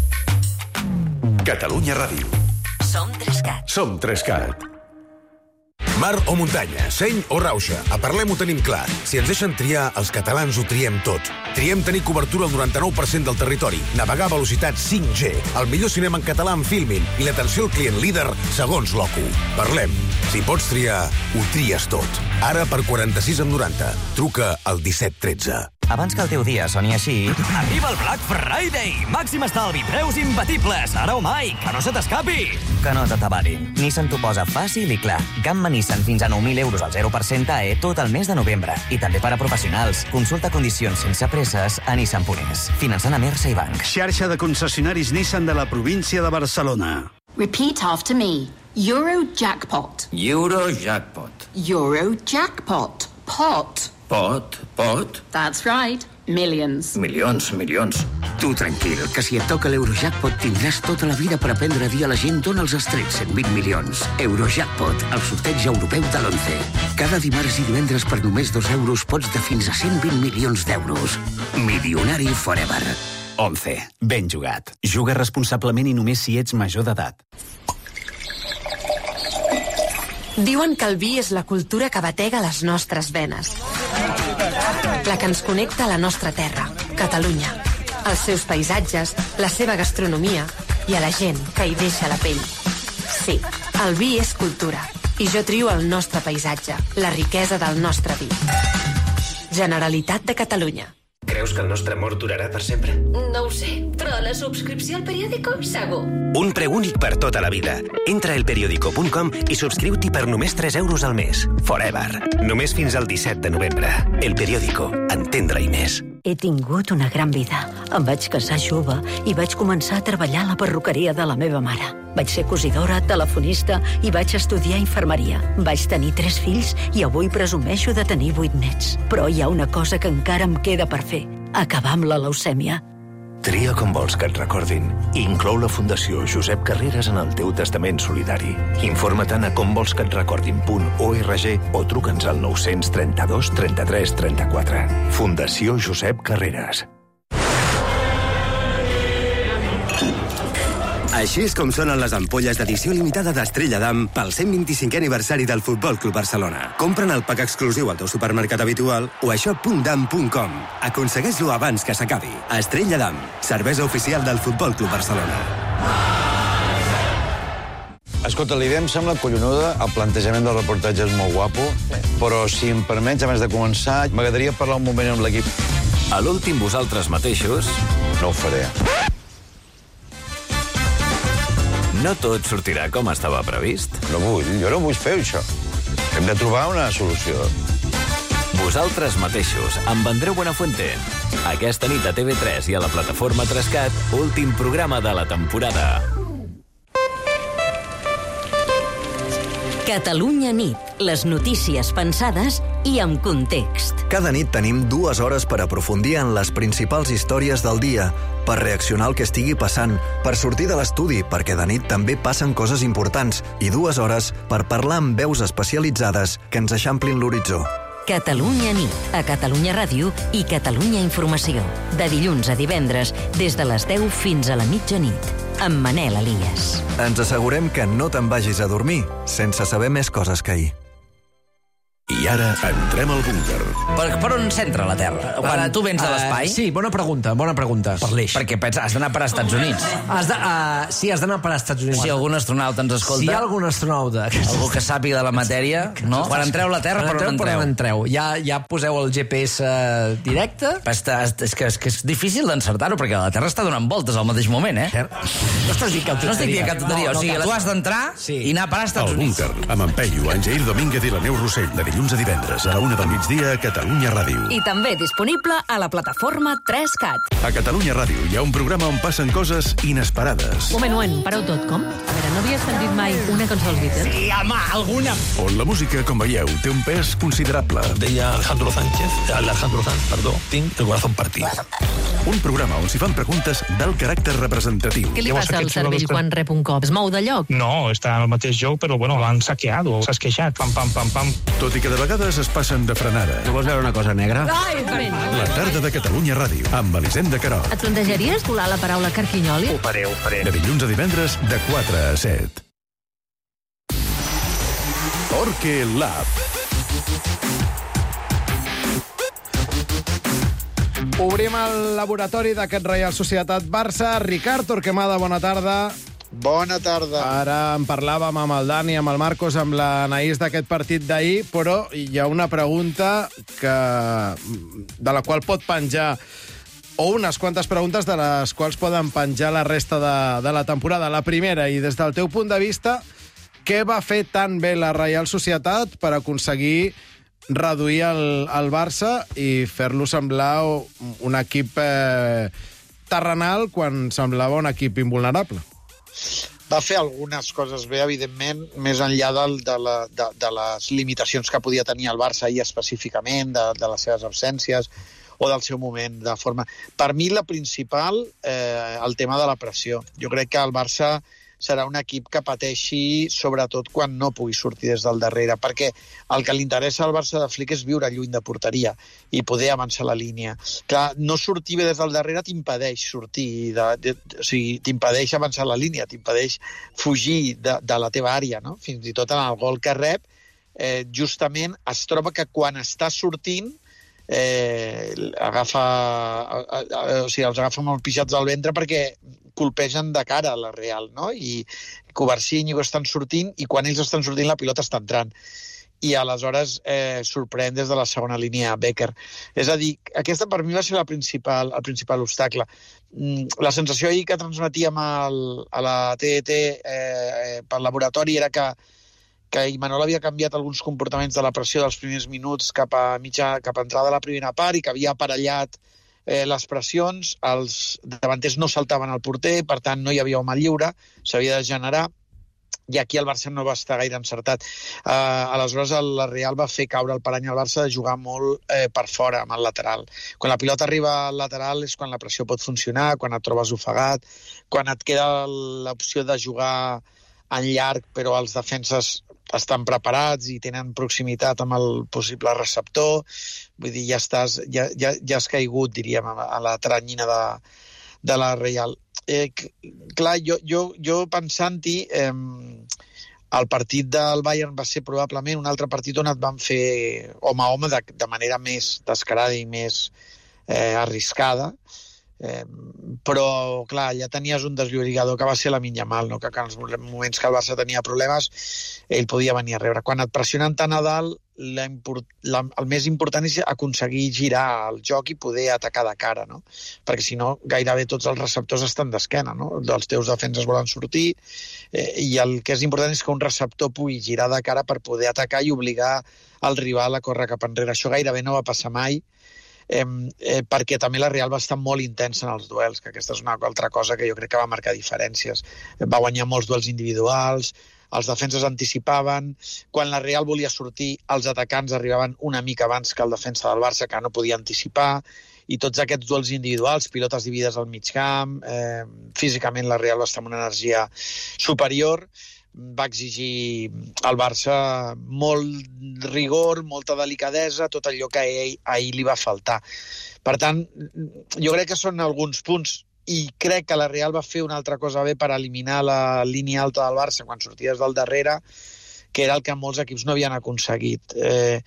Catalunya Ràdio. Som Trescat. Som Trescat. Mar o muntanya, seny o rauxa, a Parlem ho tenim clar. Si ens deixen triar, els catalans ho triem tot. Triem tenir cobertura al noranta-nou per cent del territori, navegar a velocitat cinc G, el millor cinema en català en Filmin i l'atenció al client líder segons l'O C U. Parlem. Si pots triar, ho tries tot. Ara per quaranta-sis amb noranta. Truca al disset tretze. Abans que el teu dia soni així... Arriba el Black Friday! Màxim estalvi, preus imbatibles, ara o mai, que no se t'escapi! Que no t'atabarin. Nissan t'ho posa fàcil i clar. Gamma Nissan fins a nou mil euros al zero per cent A E tot el mes de novembre. I també per a professionals. Consulta condicions sense presses a Nissan punt es. Finançant a Mersa i Banc. Xarxa de concessionaris Nissan de la província de Barcelona. Repeat after me. Eurojackpot. Eurojackpot. Eurojackpot. Pot. Pot, pot. That's right. Millions. Milions, milions. Tu tranquil, que si et toca l'Eurojackpot tindràs tota la vida per aprendre a dir a la gent d'on els has tret cent vint milions. Eurojackpot, el sorteig europeu de l'onze. Cada dimarts i divendres per només dos euros pots de fins a cent vint milions d'euros. Milionari forever. onze. Ben jugat. Juga responsablement i només si ets major d'edat. Diuen que el vi és la cultura que batega les nostres venes. La que ens connecta a la nostra terra, Catalunya. Els seus paisatges, la seva gastronomia i a la gent que hi deixa la pell. Sí, el vi és cultura. I jo trio el nostre paisatge, la riquesa del nostre vi. Generalitat de Catalunya. Creus que el nostre amor durarà per sempre? No ho sé, però la subscripció al periòdico, segur. Un preu únic per tota la vida. Entra a elperiodico punt com i subscriu-t'hi per només tres euros al mes. Forever. Només fins al disset de novembre. El Periódico. Entendre-hi més. He tingut una gran vida. Em vaig casar jove i vaig començar a treballar a la perruqueria de la meva mare. Vaig ser cosidora, telefonista i vaig estudiar infermeria. Vaig tenir tres fills i avui presumeixo de tenir vuit nets. Però hi ha una cosa que encara em queda per fer. Acabar amb la leucèmia. Tria com vols que et recordin. Inclou la Fundació Josep Carreras en el teu testament solidari. Informa-te'n a comvolsquetrecordin punt org o truca'ns al nou trenta-dos trenta-tres trenta-quatre. Fundació Josep Carreras. Així és com sonen les ampolles d'edició limitada d'Estrella Damm pel cent vint-i-cinquè aniversari del Futbol Club Barcelona. Compra'n el pack exclusiu al teu supermercat habitual o a shop punt damm punt com. Aconsegueix-lo abans que s'acabi. Estrella Damm, cervesa oficial del Futbol Club Barcelona. Escolta, la idea em sembla collonuda, el plantejament del reportatge és molt guapo, però si em permets, abans de començar, m'agradaria parlar un moment amb l'equip. A l'últim vosaltres mateixos... No ho faré. No tot sortirà com estava previst. No vull, jo no vull fer això. Hem de trobar una solució. Vosaltres mateixos, amb Andreu Buenafuente. Aquesta nit a T V tres i a la plataforma Trescat, últim programa de la temporada. Catalunya nit. Les notícies pensades i amb context. Cada nit tenim dues hores per aprofundir en les principals històries del dia, per reaccionar al que estigui passant, per sortir de l'estudi, perquè de nit també passen coses importants, i dues hores per parlar amb veus especialitzades que ens eixamplin l'horitzó. Catalunya nit, a Catalunya Ràdio i Catalunya Informació. De dilluns a divendres, des de les deu fins a la mitjanit. Amb Manel Elias. Ens assegurem que no te'n vagis a dormir sense saber més coses que ahir. I ara entrem al búnquer. Per, per on s'entra la Terra? Quan tu vens de l'espai? Uh, sí, bona pregunta, bona pregunta. Per l'eix. Perquè pensa, has d'anar per als Estats Units. Has de, uh, sí, has d'anar per als Estats Units. Si algun astronauta ens escolta... Si hi ha algun astronauta... Algú que sàpiga de la matèria, no? Quan entreu a la Terra, per on entreu? Per on entreu. Ja, ja poseu el G P S directe? Està, és, que, és que és difícil d'encertar-ho, perquè la Terra està donant voltes al mateix moment, eh? No estàs dient cap tonteria. No estic dient cap tonteria. No, no, o sigui, no, tu has d'entrar sí. i anar a parar als Estats Units. El búnquer, amb en Peyu, en Jair Domínguez i la Neus Rossell, de dilluns a divendres, a la una del migdia a Catalunya Ràdio. I també disponible a la plataforma tres cat. A Catalunya Ràdio hi ha un programa on passen coses inesperades. Un moment, un moment, pareu tot, com? A veure, no havies sentit mai una cançó dels Beatles? Sí, home, alguna. On la música, com veieu, té un pes considerable. Deia Alejandro Sánchez, Alejandro Sanz, perdó, tinc el corazón partit. Un programa on s'hi fan preguntes d'alt caràcter representatiu. Què li passa al cervell quan rep un cop? Es mou de lloc? No, està en el mateix lloc, però bueno, l'han saqueado, s'ha esqueixat, pam, pam, pam, pam. Tot i que de vegades es passen de frenada. No vols veure una cosa negra? Ai, la tarda de Catalunya Ràdio, amb Elisenda Querol. Et plantejaries colar la paraula carquinyoli? Ho faré, ho faré. De dilluns a divendres, de quatre a set. Torque Lab. Obrim el laboratori d'aquest Reial Societat Barça. Ricard Torquemada, bona tarda. Bona tarda. Ara en parlàvem amb el Dani, amb el Marcos, amb l'Anaïs d'aquest partit d'ahir, però hi ha una pregunta que, de la qual pot penjar, o unes quantes preguntes de les quals poden penjar la resta de, de la temporada. La primera, i des del teu punt de vista, què va fer tan bé la Reial Societat per aconseguir reduir el, el Barça i fer-lo semblar un equip eh, terrenal quan semblava un equip invulnerable? Va fer algunes coses bé, evidentment, més enllà del, de, la, de, de les limitacions que podia tenir el Barça ahir específicament, de, de les seves absències o del seu moment de forma. Per mi, la principal, eh, el tema de la pressió. Jo crec que el Barça serà un equip que pateixi sobretot quan no pugui sortir des del darrere, perquè el que li interessa al Barça de Flick és viure lluny de porteria i poder avançar la línia. Clar, no sortir bé des del darrere t'impedeix sortir, de, de, o sigui, t'impedeix avançar la línia, t'impedeix fugir de, de la teva àrea, no? Fins i tot en el gol que rep, eh, justament es troba que quan està sortint eh, agafa, a, a, a, o sigui, els agafa molt pixats al ventre perquè colpegen de cara a la Real, no? I Covarsí i Íñigo estan sortint i quan ells estan sortint la pilota està entrant. I aleshores eh, sorprèn des de la segona línia Becker. És a dir, aquesta per mi va ser la principal, el principal obstacle. Mm, la sensació ahir que transmetíem al, a la T E T eh, pel laboratori era que que Imanol havia canviat alguns comportaments de la pressió dels primers minuts cap a mitja, cap a entrada de la primera part i que havia aparellat Eh, les pressions, els davanters no saltaven al porter, per tant no hi havia home lliure, s'havia de generar, i aquí el Barça no va estar gaire encertat. Eh, aleshores el, la Real va fer caure el parany al Barça de jugar molt eh, per fora, amb el lateral. Quan la pilota arriba al lateral és quan la pressió pot funcionar, quan et trobes ofegat, quan et queda l'opció de jugar en llarg, però els defenses estan preparats i tenen proximitat amb el possible receptor, vull dir, ja estàs, ja, ja, ja has caigut, diríem, a la teranyina de, de la Real. Eh, clar, jo, jo, jo pensant-hi, eh, el partit del Bayern va ser probablement un altre partit on et van fer home a home de, de manera més descarada i més eh, arriscada, Eh, però, clar, ja tenies un desllorigador que va ser Lamine Yamal, no? que, que en els moments que el Barça tenia problemes ell podia venir a rebre. Quan et pressionen tan a dalt, la import, la, el més important és aconseguir girar el joc i poder atacar de cara, no? Perquè si no, gairebé tots els receptors estan d'esquena, no? Els teus defenses volen sortir eh, i el que és important és que un receptor pugui girar de cara per poder atacar i obligar el rival a córrer cap enrere. Això gairebé no va passar mai, Eh, eh, perquè també la Real va estar molt intensa en els duels, que aquesta és una altra cosa que jo crec que va marcar diferències. Va guanyar molts duels individuals, els defenses anticipaven, quan la Real volia sortir, els atacants arribaven una mica abans que el defensa del Barça, que no podia anticipar, i tots aquests duels individuals, pilotes dividides al mig camp, eh, físicament la Real va estar amb una energia superior, va exigir al Barça molt rigor, molta delicadesa, tot allò que ahir, ahir li va faltar. Per tant, jo crec que són alguns punts, i crec que la Real va fer una altra cosa bé per eliminar la línia alta del Barça quan sorties del darrere, que era el que molts equips no havien aconseguit. Eh,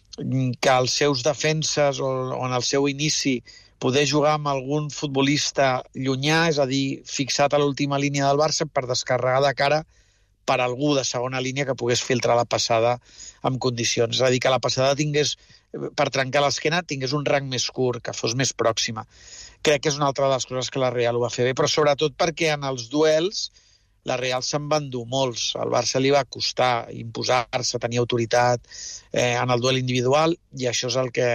que els seus defenses o, o en el seu inici poder jugar amb algun futbolista llunyà, és a dir, fixat a l'última línia del Barça per descarregar de cara per algú de segona línia que pogués filtrar la passada en condicions. És a dir, que la passada tingués, per trencar l'esquena, tingués un rang més curt, que fos més pròxima. Crec que és una altra de les coses que la Real ho va fer bé, però sobretot perquè en els duels la Real se'n va endur molts. Al Barça li va costar imposar-se, tenir autoritat eh, en el duel individual, i això és el que,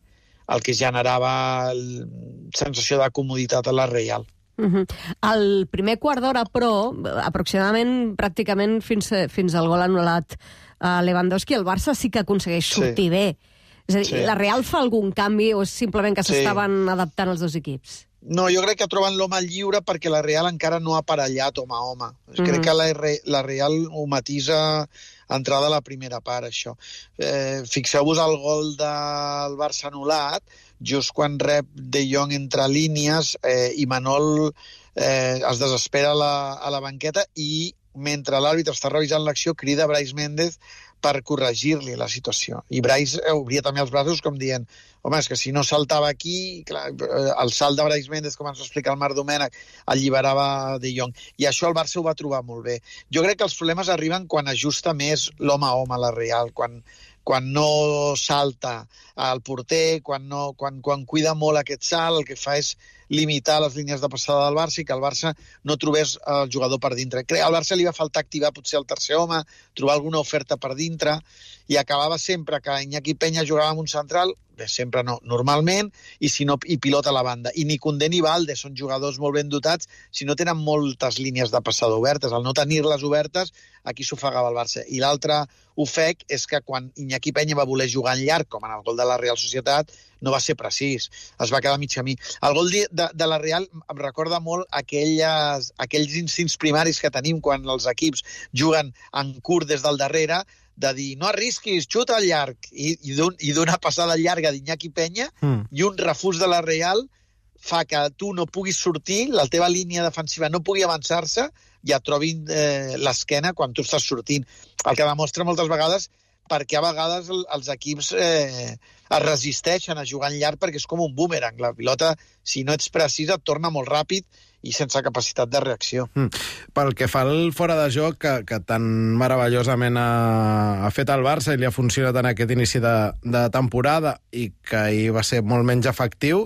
el que generava la sensació de comoditat a la Real. Uh-huh. El primer quart d'hora, però, aproximadament, pràcticament fins, fins al gol anul·lat a Lewandowski, el Barça sí que aconsegueix sortir sí. bé. És a dir, sí. la Real fa algun canvi o és simplement que s'estaven sí. adaptant els dos equips? No, jo crec que troben l'home lliure perquè la Real encara no ha aparellat home a home. Mm-hmm. Crec que la, la Real ho matisa entrada a la primera part, això. Eh, fixeu-vos el gol del Barça anul·lat, just quan rep De Jong entre línies eh, i Manol eh, es desespera a la, a la banqueta i mentre l'àrbitre està revisant l'acció crida Brais Méndez per corregir-li la situació. I Brais obria també els braços com dient home, és que si no saltava aquí, clar, el salt de Brais Méndez, com ens ho explica el Marc Domènech, alliberava De Jong. I això el Barça ho va trobar molt bé. Jo crec que els problemes arriben quan ajusta més l'home a home a la Real, quan, quan no salta al porter, quan, no, quan, quan cuida molt aquest salt, el que fa és limitar les línies de passada del Barça i que el Barça no trobés el jugador per dintre. Crec, al Barça li va faltar activar potser el tercer home, trobar alguna oferta per dintre, i acabava sempre que Iñaki Peña jugava amb un central, bé, sempre no, normalment, i si no, i pilota a la banda. I ni Koundé ni Valde són jugadors molt ben dotats si no tenen moltes línies de passada obertes. Al no tenir-les obertes, aquí s'ofegava el Barça. I l'altre ofec és que quan Iñaki Peña va voler jugar en llarg, com en el gol de la Real Societat, no va ser precís, es va quedar mig camí. El gol de, de, de la Real em recorda molt aquelles, aquells instints primaris que tenim quan els equips juguen en curt des del darrere, de dir, no arrisquis, xuta al llarg, i, i d'una passada llarga d'Iñaki Peña, mm. i un refús de la Real fa que tu no puguis sortir, la teva línia defensiva no pugui avançar-se i et trobin eh, l'esquena quan tu estàs sortint. El que demostra moltes vegades perquè a vegades el, els equips eh, es resisteixen a jugar en llarg perquè és com un boomerang. La pilota, si no ets precís, et torna molt ràpid i sense capacitat de reacció. Mm. Pel que fa al fora de joc, que, que tan meravellosament ha, ha fet el Barça i li ha funcionat en aquest inici de, de temporada i que hi va ser molt menys efectiu,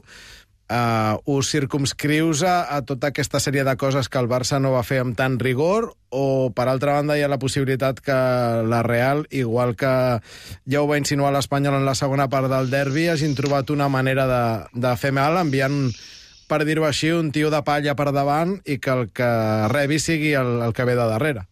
Uh, us circumscrius a, a tota aquesta sèrie de coses que el Barça no va fer amb tant rigor, o per altra banda hi ha la possibilitat que la Real, igual que ja ho va insinuar l'Espanyol en la segona part del derbi, hagin trobat una manera de, de fer mal enviant, per dir-ho així, un tio de palla per davant i que el que rebi sigui el, el que ve de darrere?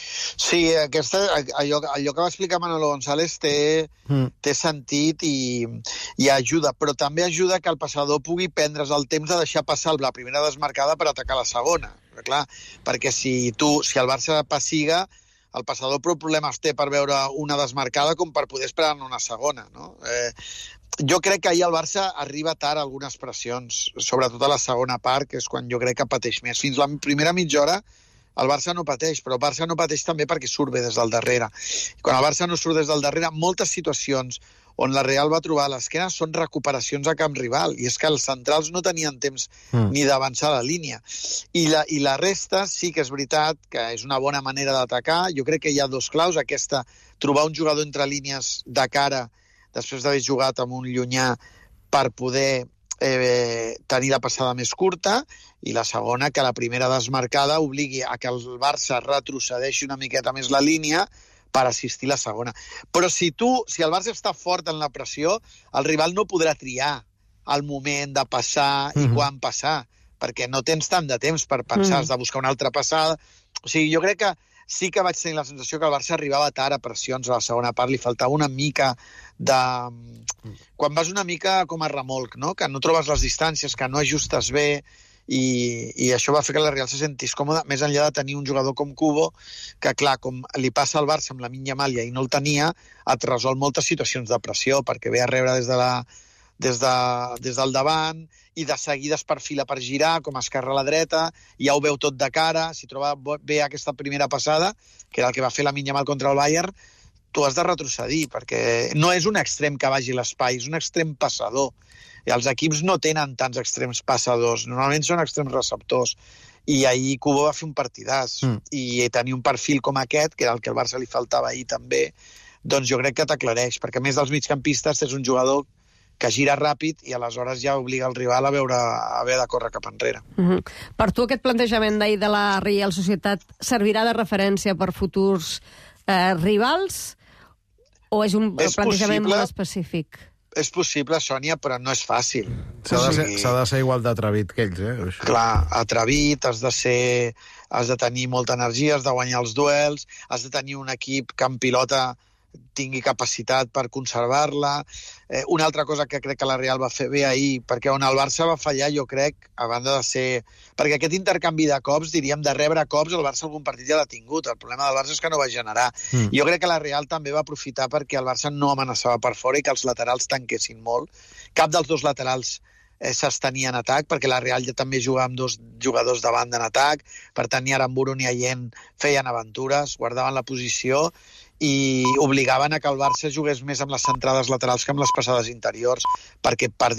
Sí, aquesta, allò, allò que va explicar Manolo González té, mm. té sentit i, i ajuda, però també ajuda que el passador pugui prendre's el temps de deixar passar la primera desmarcada per atacar la segona. Però, clar, perquè si, tu, si el Barça passiga, el passador prou problemes té per veure una desmarcada com per poder esperar-ne una segona, no? Eh, jo crec que ahir el Barça arriba tard a algunes pressions, sobretot a la segona part, que és quan jo crec que pateix més. Fins la primera mitja hora el Barça no pateix, però el Barça no pateix també perquè surt bé des del darrere. I quan el Barça no surt des del darrere, moltes situacions on la Real va trobar l'esquena són recuperacions a camp rival, i és que els centrals no tenien temps mm. ni d'avançar la línia. I la, I la resta sí que és veritat que és una bona manera d'atacar. Jo crec que hi ha dos claus, aquesta, trobar un jugador entre línies de cara després d'haver jugat amb un llunyà per poder eh, tenir la passada més curta, i la segona, que la primera desmarcada obligui a que el Barça retrocedeixi una miqueta més la línia per assistir la segona. Però si tu, si el Barça està fort en la pressió, el rival no podrà triar el moment de passar i mm-hmm. quan passar, perquè no tens tant de temps per pensar, mm. has de buscar una altra passada. O sigui, jo crec que sí que vaig tenir la sensació que el Barça arribava tard a pressions a la segona part, li faltava una mica de... Quan vas una mica com a remolc, no? Que no trobes les distàncies, que no ajustes bé, i, i això va fer que la Real se sentís còmoda, més enllà de tenir un jugador com Kubo, que clar, com li passa al Barça amb la Lamine Yamal i no el tenia, et resol moltes situacions de pressió, perquè ve a rebre des de la des, de, des del davant, i de seguida es perfila per girar, com a esquerra a la dreta, ja ho veu tot de cara, si troba bé aquesta primera passada, que era el que va fer la Lamine Yamal contra el Bayern, tu has de retrocedir, perquè no és un extrem que vagi a l'espai, és un extrem passador. I els equips no tenen tants extrems passadors, normalment són extrems receptors. I ahir Kubo va fer un partidàs, mm. i tenir un perfil com aquest, que era el que al Barça li faltava ahir també, doncs jo crec que t'aclareix, perquè a més dels migcampistes és un jugador que gira ràpid i aleshores ja obliga el rival a veure a haver de córrer cap enrere. Mm-hmm. Per tu aquest plantejament d'ahir de la Real Societat servirà de referència per futurs eh, rivals o és un és plantejament possible, molt específic? És possible, Sònia, però no és fàcil. S'ha de, ser, s'ha de ser igual d'atrevit que ells, eh? Clar, atrevit, has de ser... has de tenir molta energia, has de guanyar els duels, has de tenir un equip que en pilota tingui capacitat per conservar-la. Eh, una altra cosa que crec que la Real va fer bé ahir, perquè on el Barça va fallar, jo crec, a banda de ser... Perquè aquest intercanvi de cops, diríem, de rebre cops, el Barça algun partit ja l'ha tingut. El problema del Barça és que no va generar. Mm. Jo crec que la Real també va aprofitar perquè el Barça no amenaçava per fora i que els laterals tanquessin molt. Cap dels dos laterals eh, s'estenia en atac, perquè la Real ja també jugava amb dos jugadors de banda en atac, per tant, ni Aramburu ni Allén feien aventures, guardaven la posició i obligaven a que el Barça jugués més amb les centrades laterals que amb les passades interiors, perquè per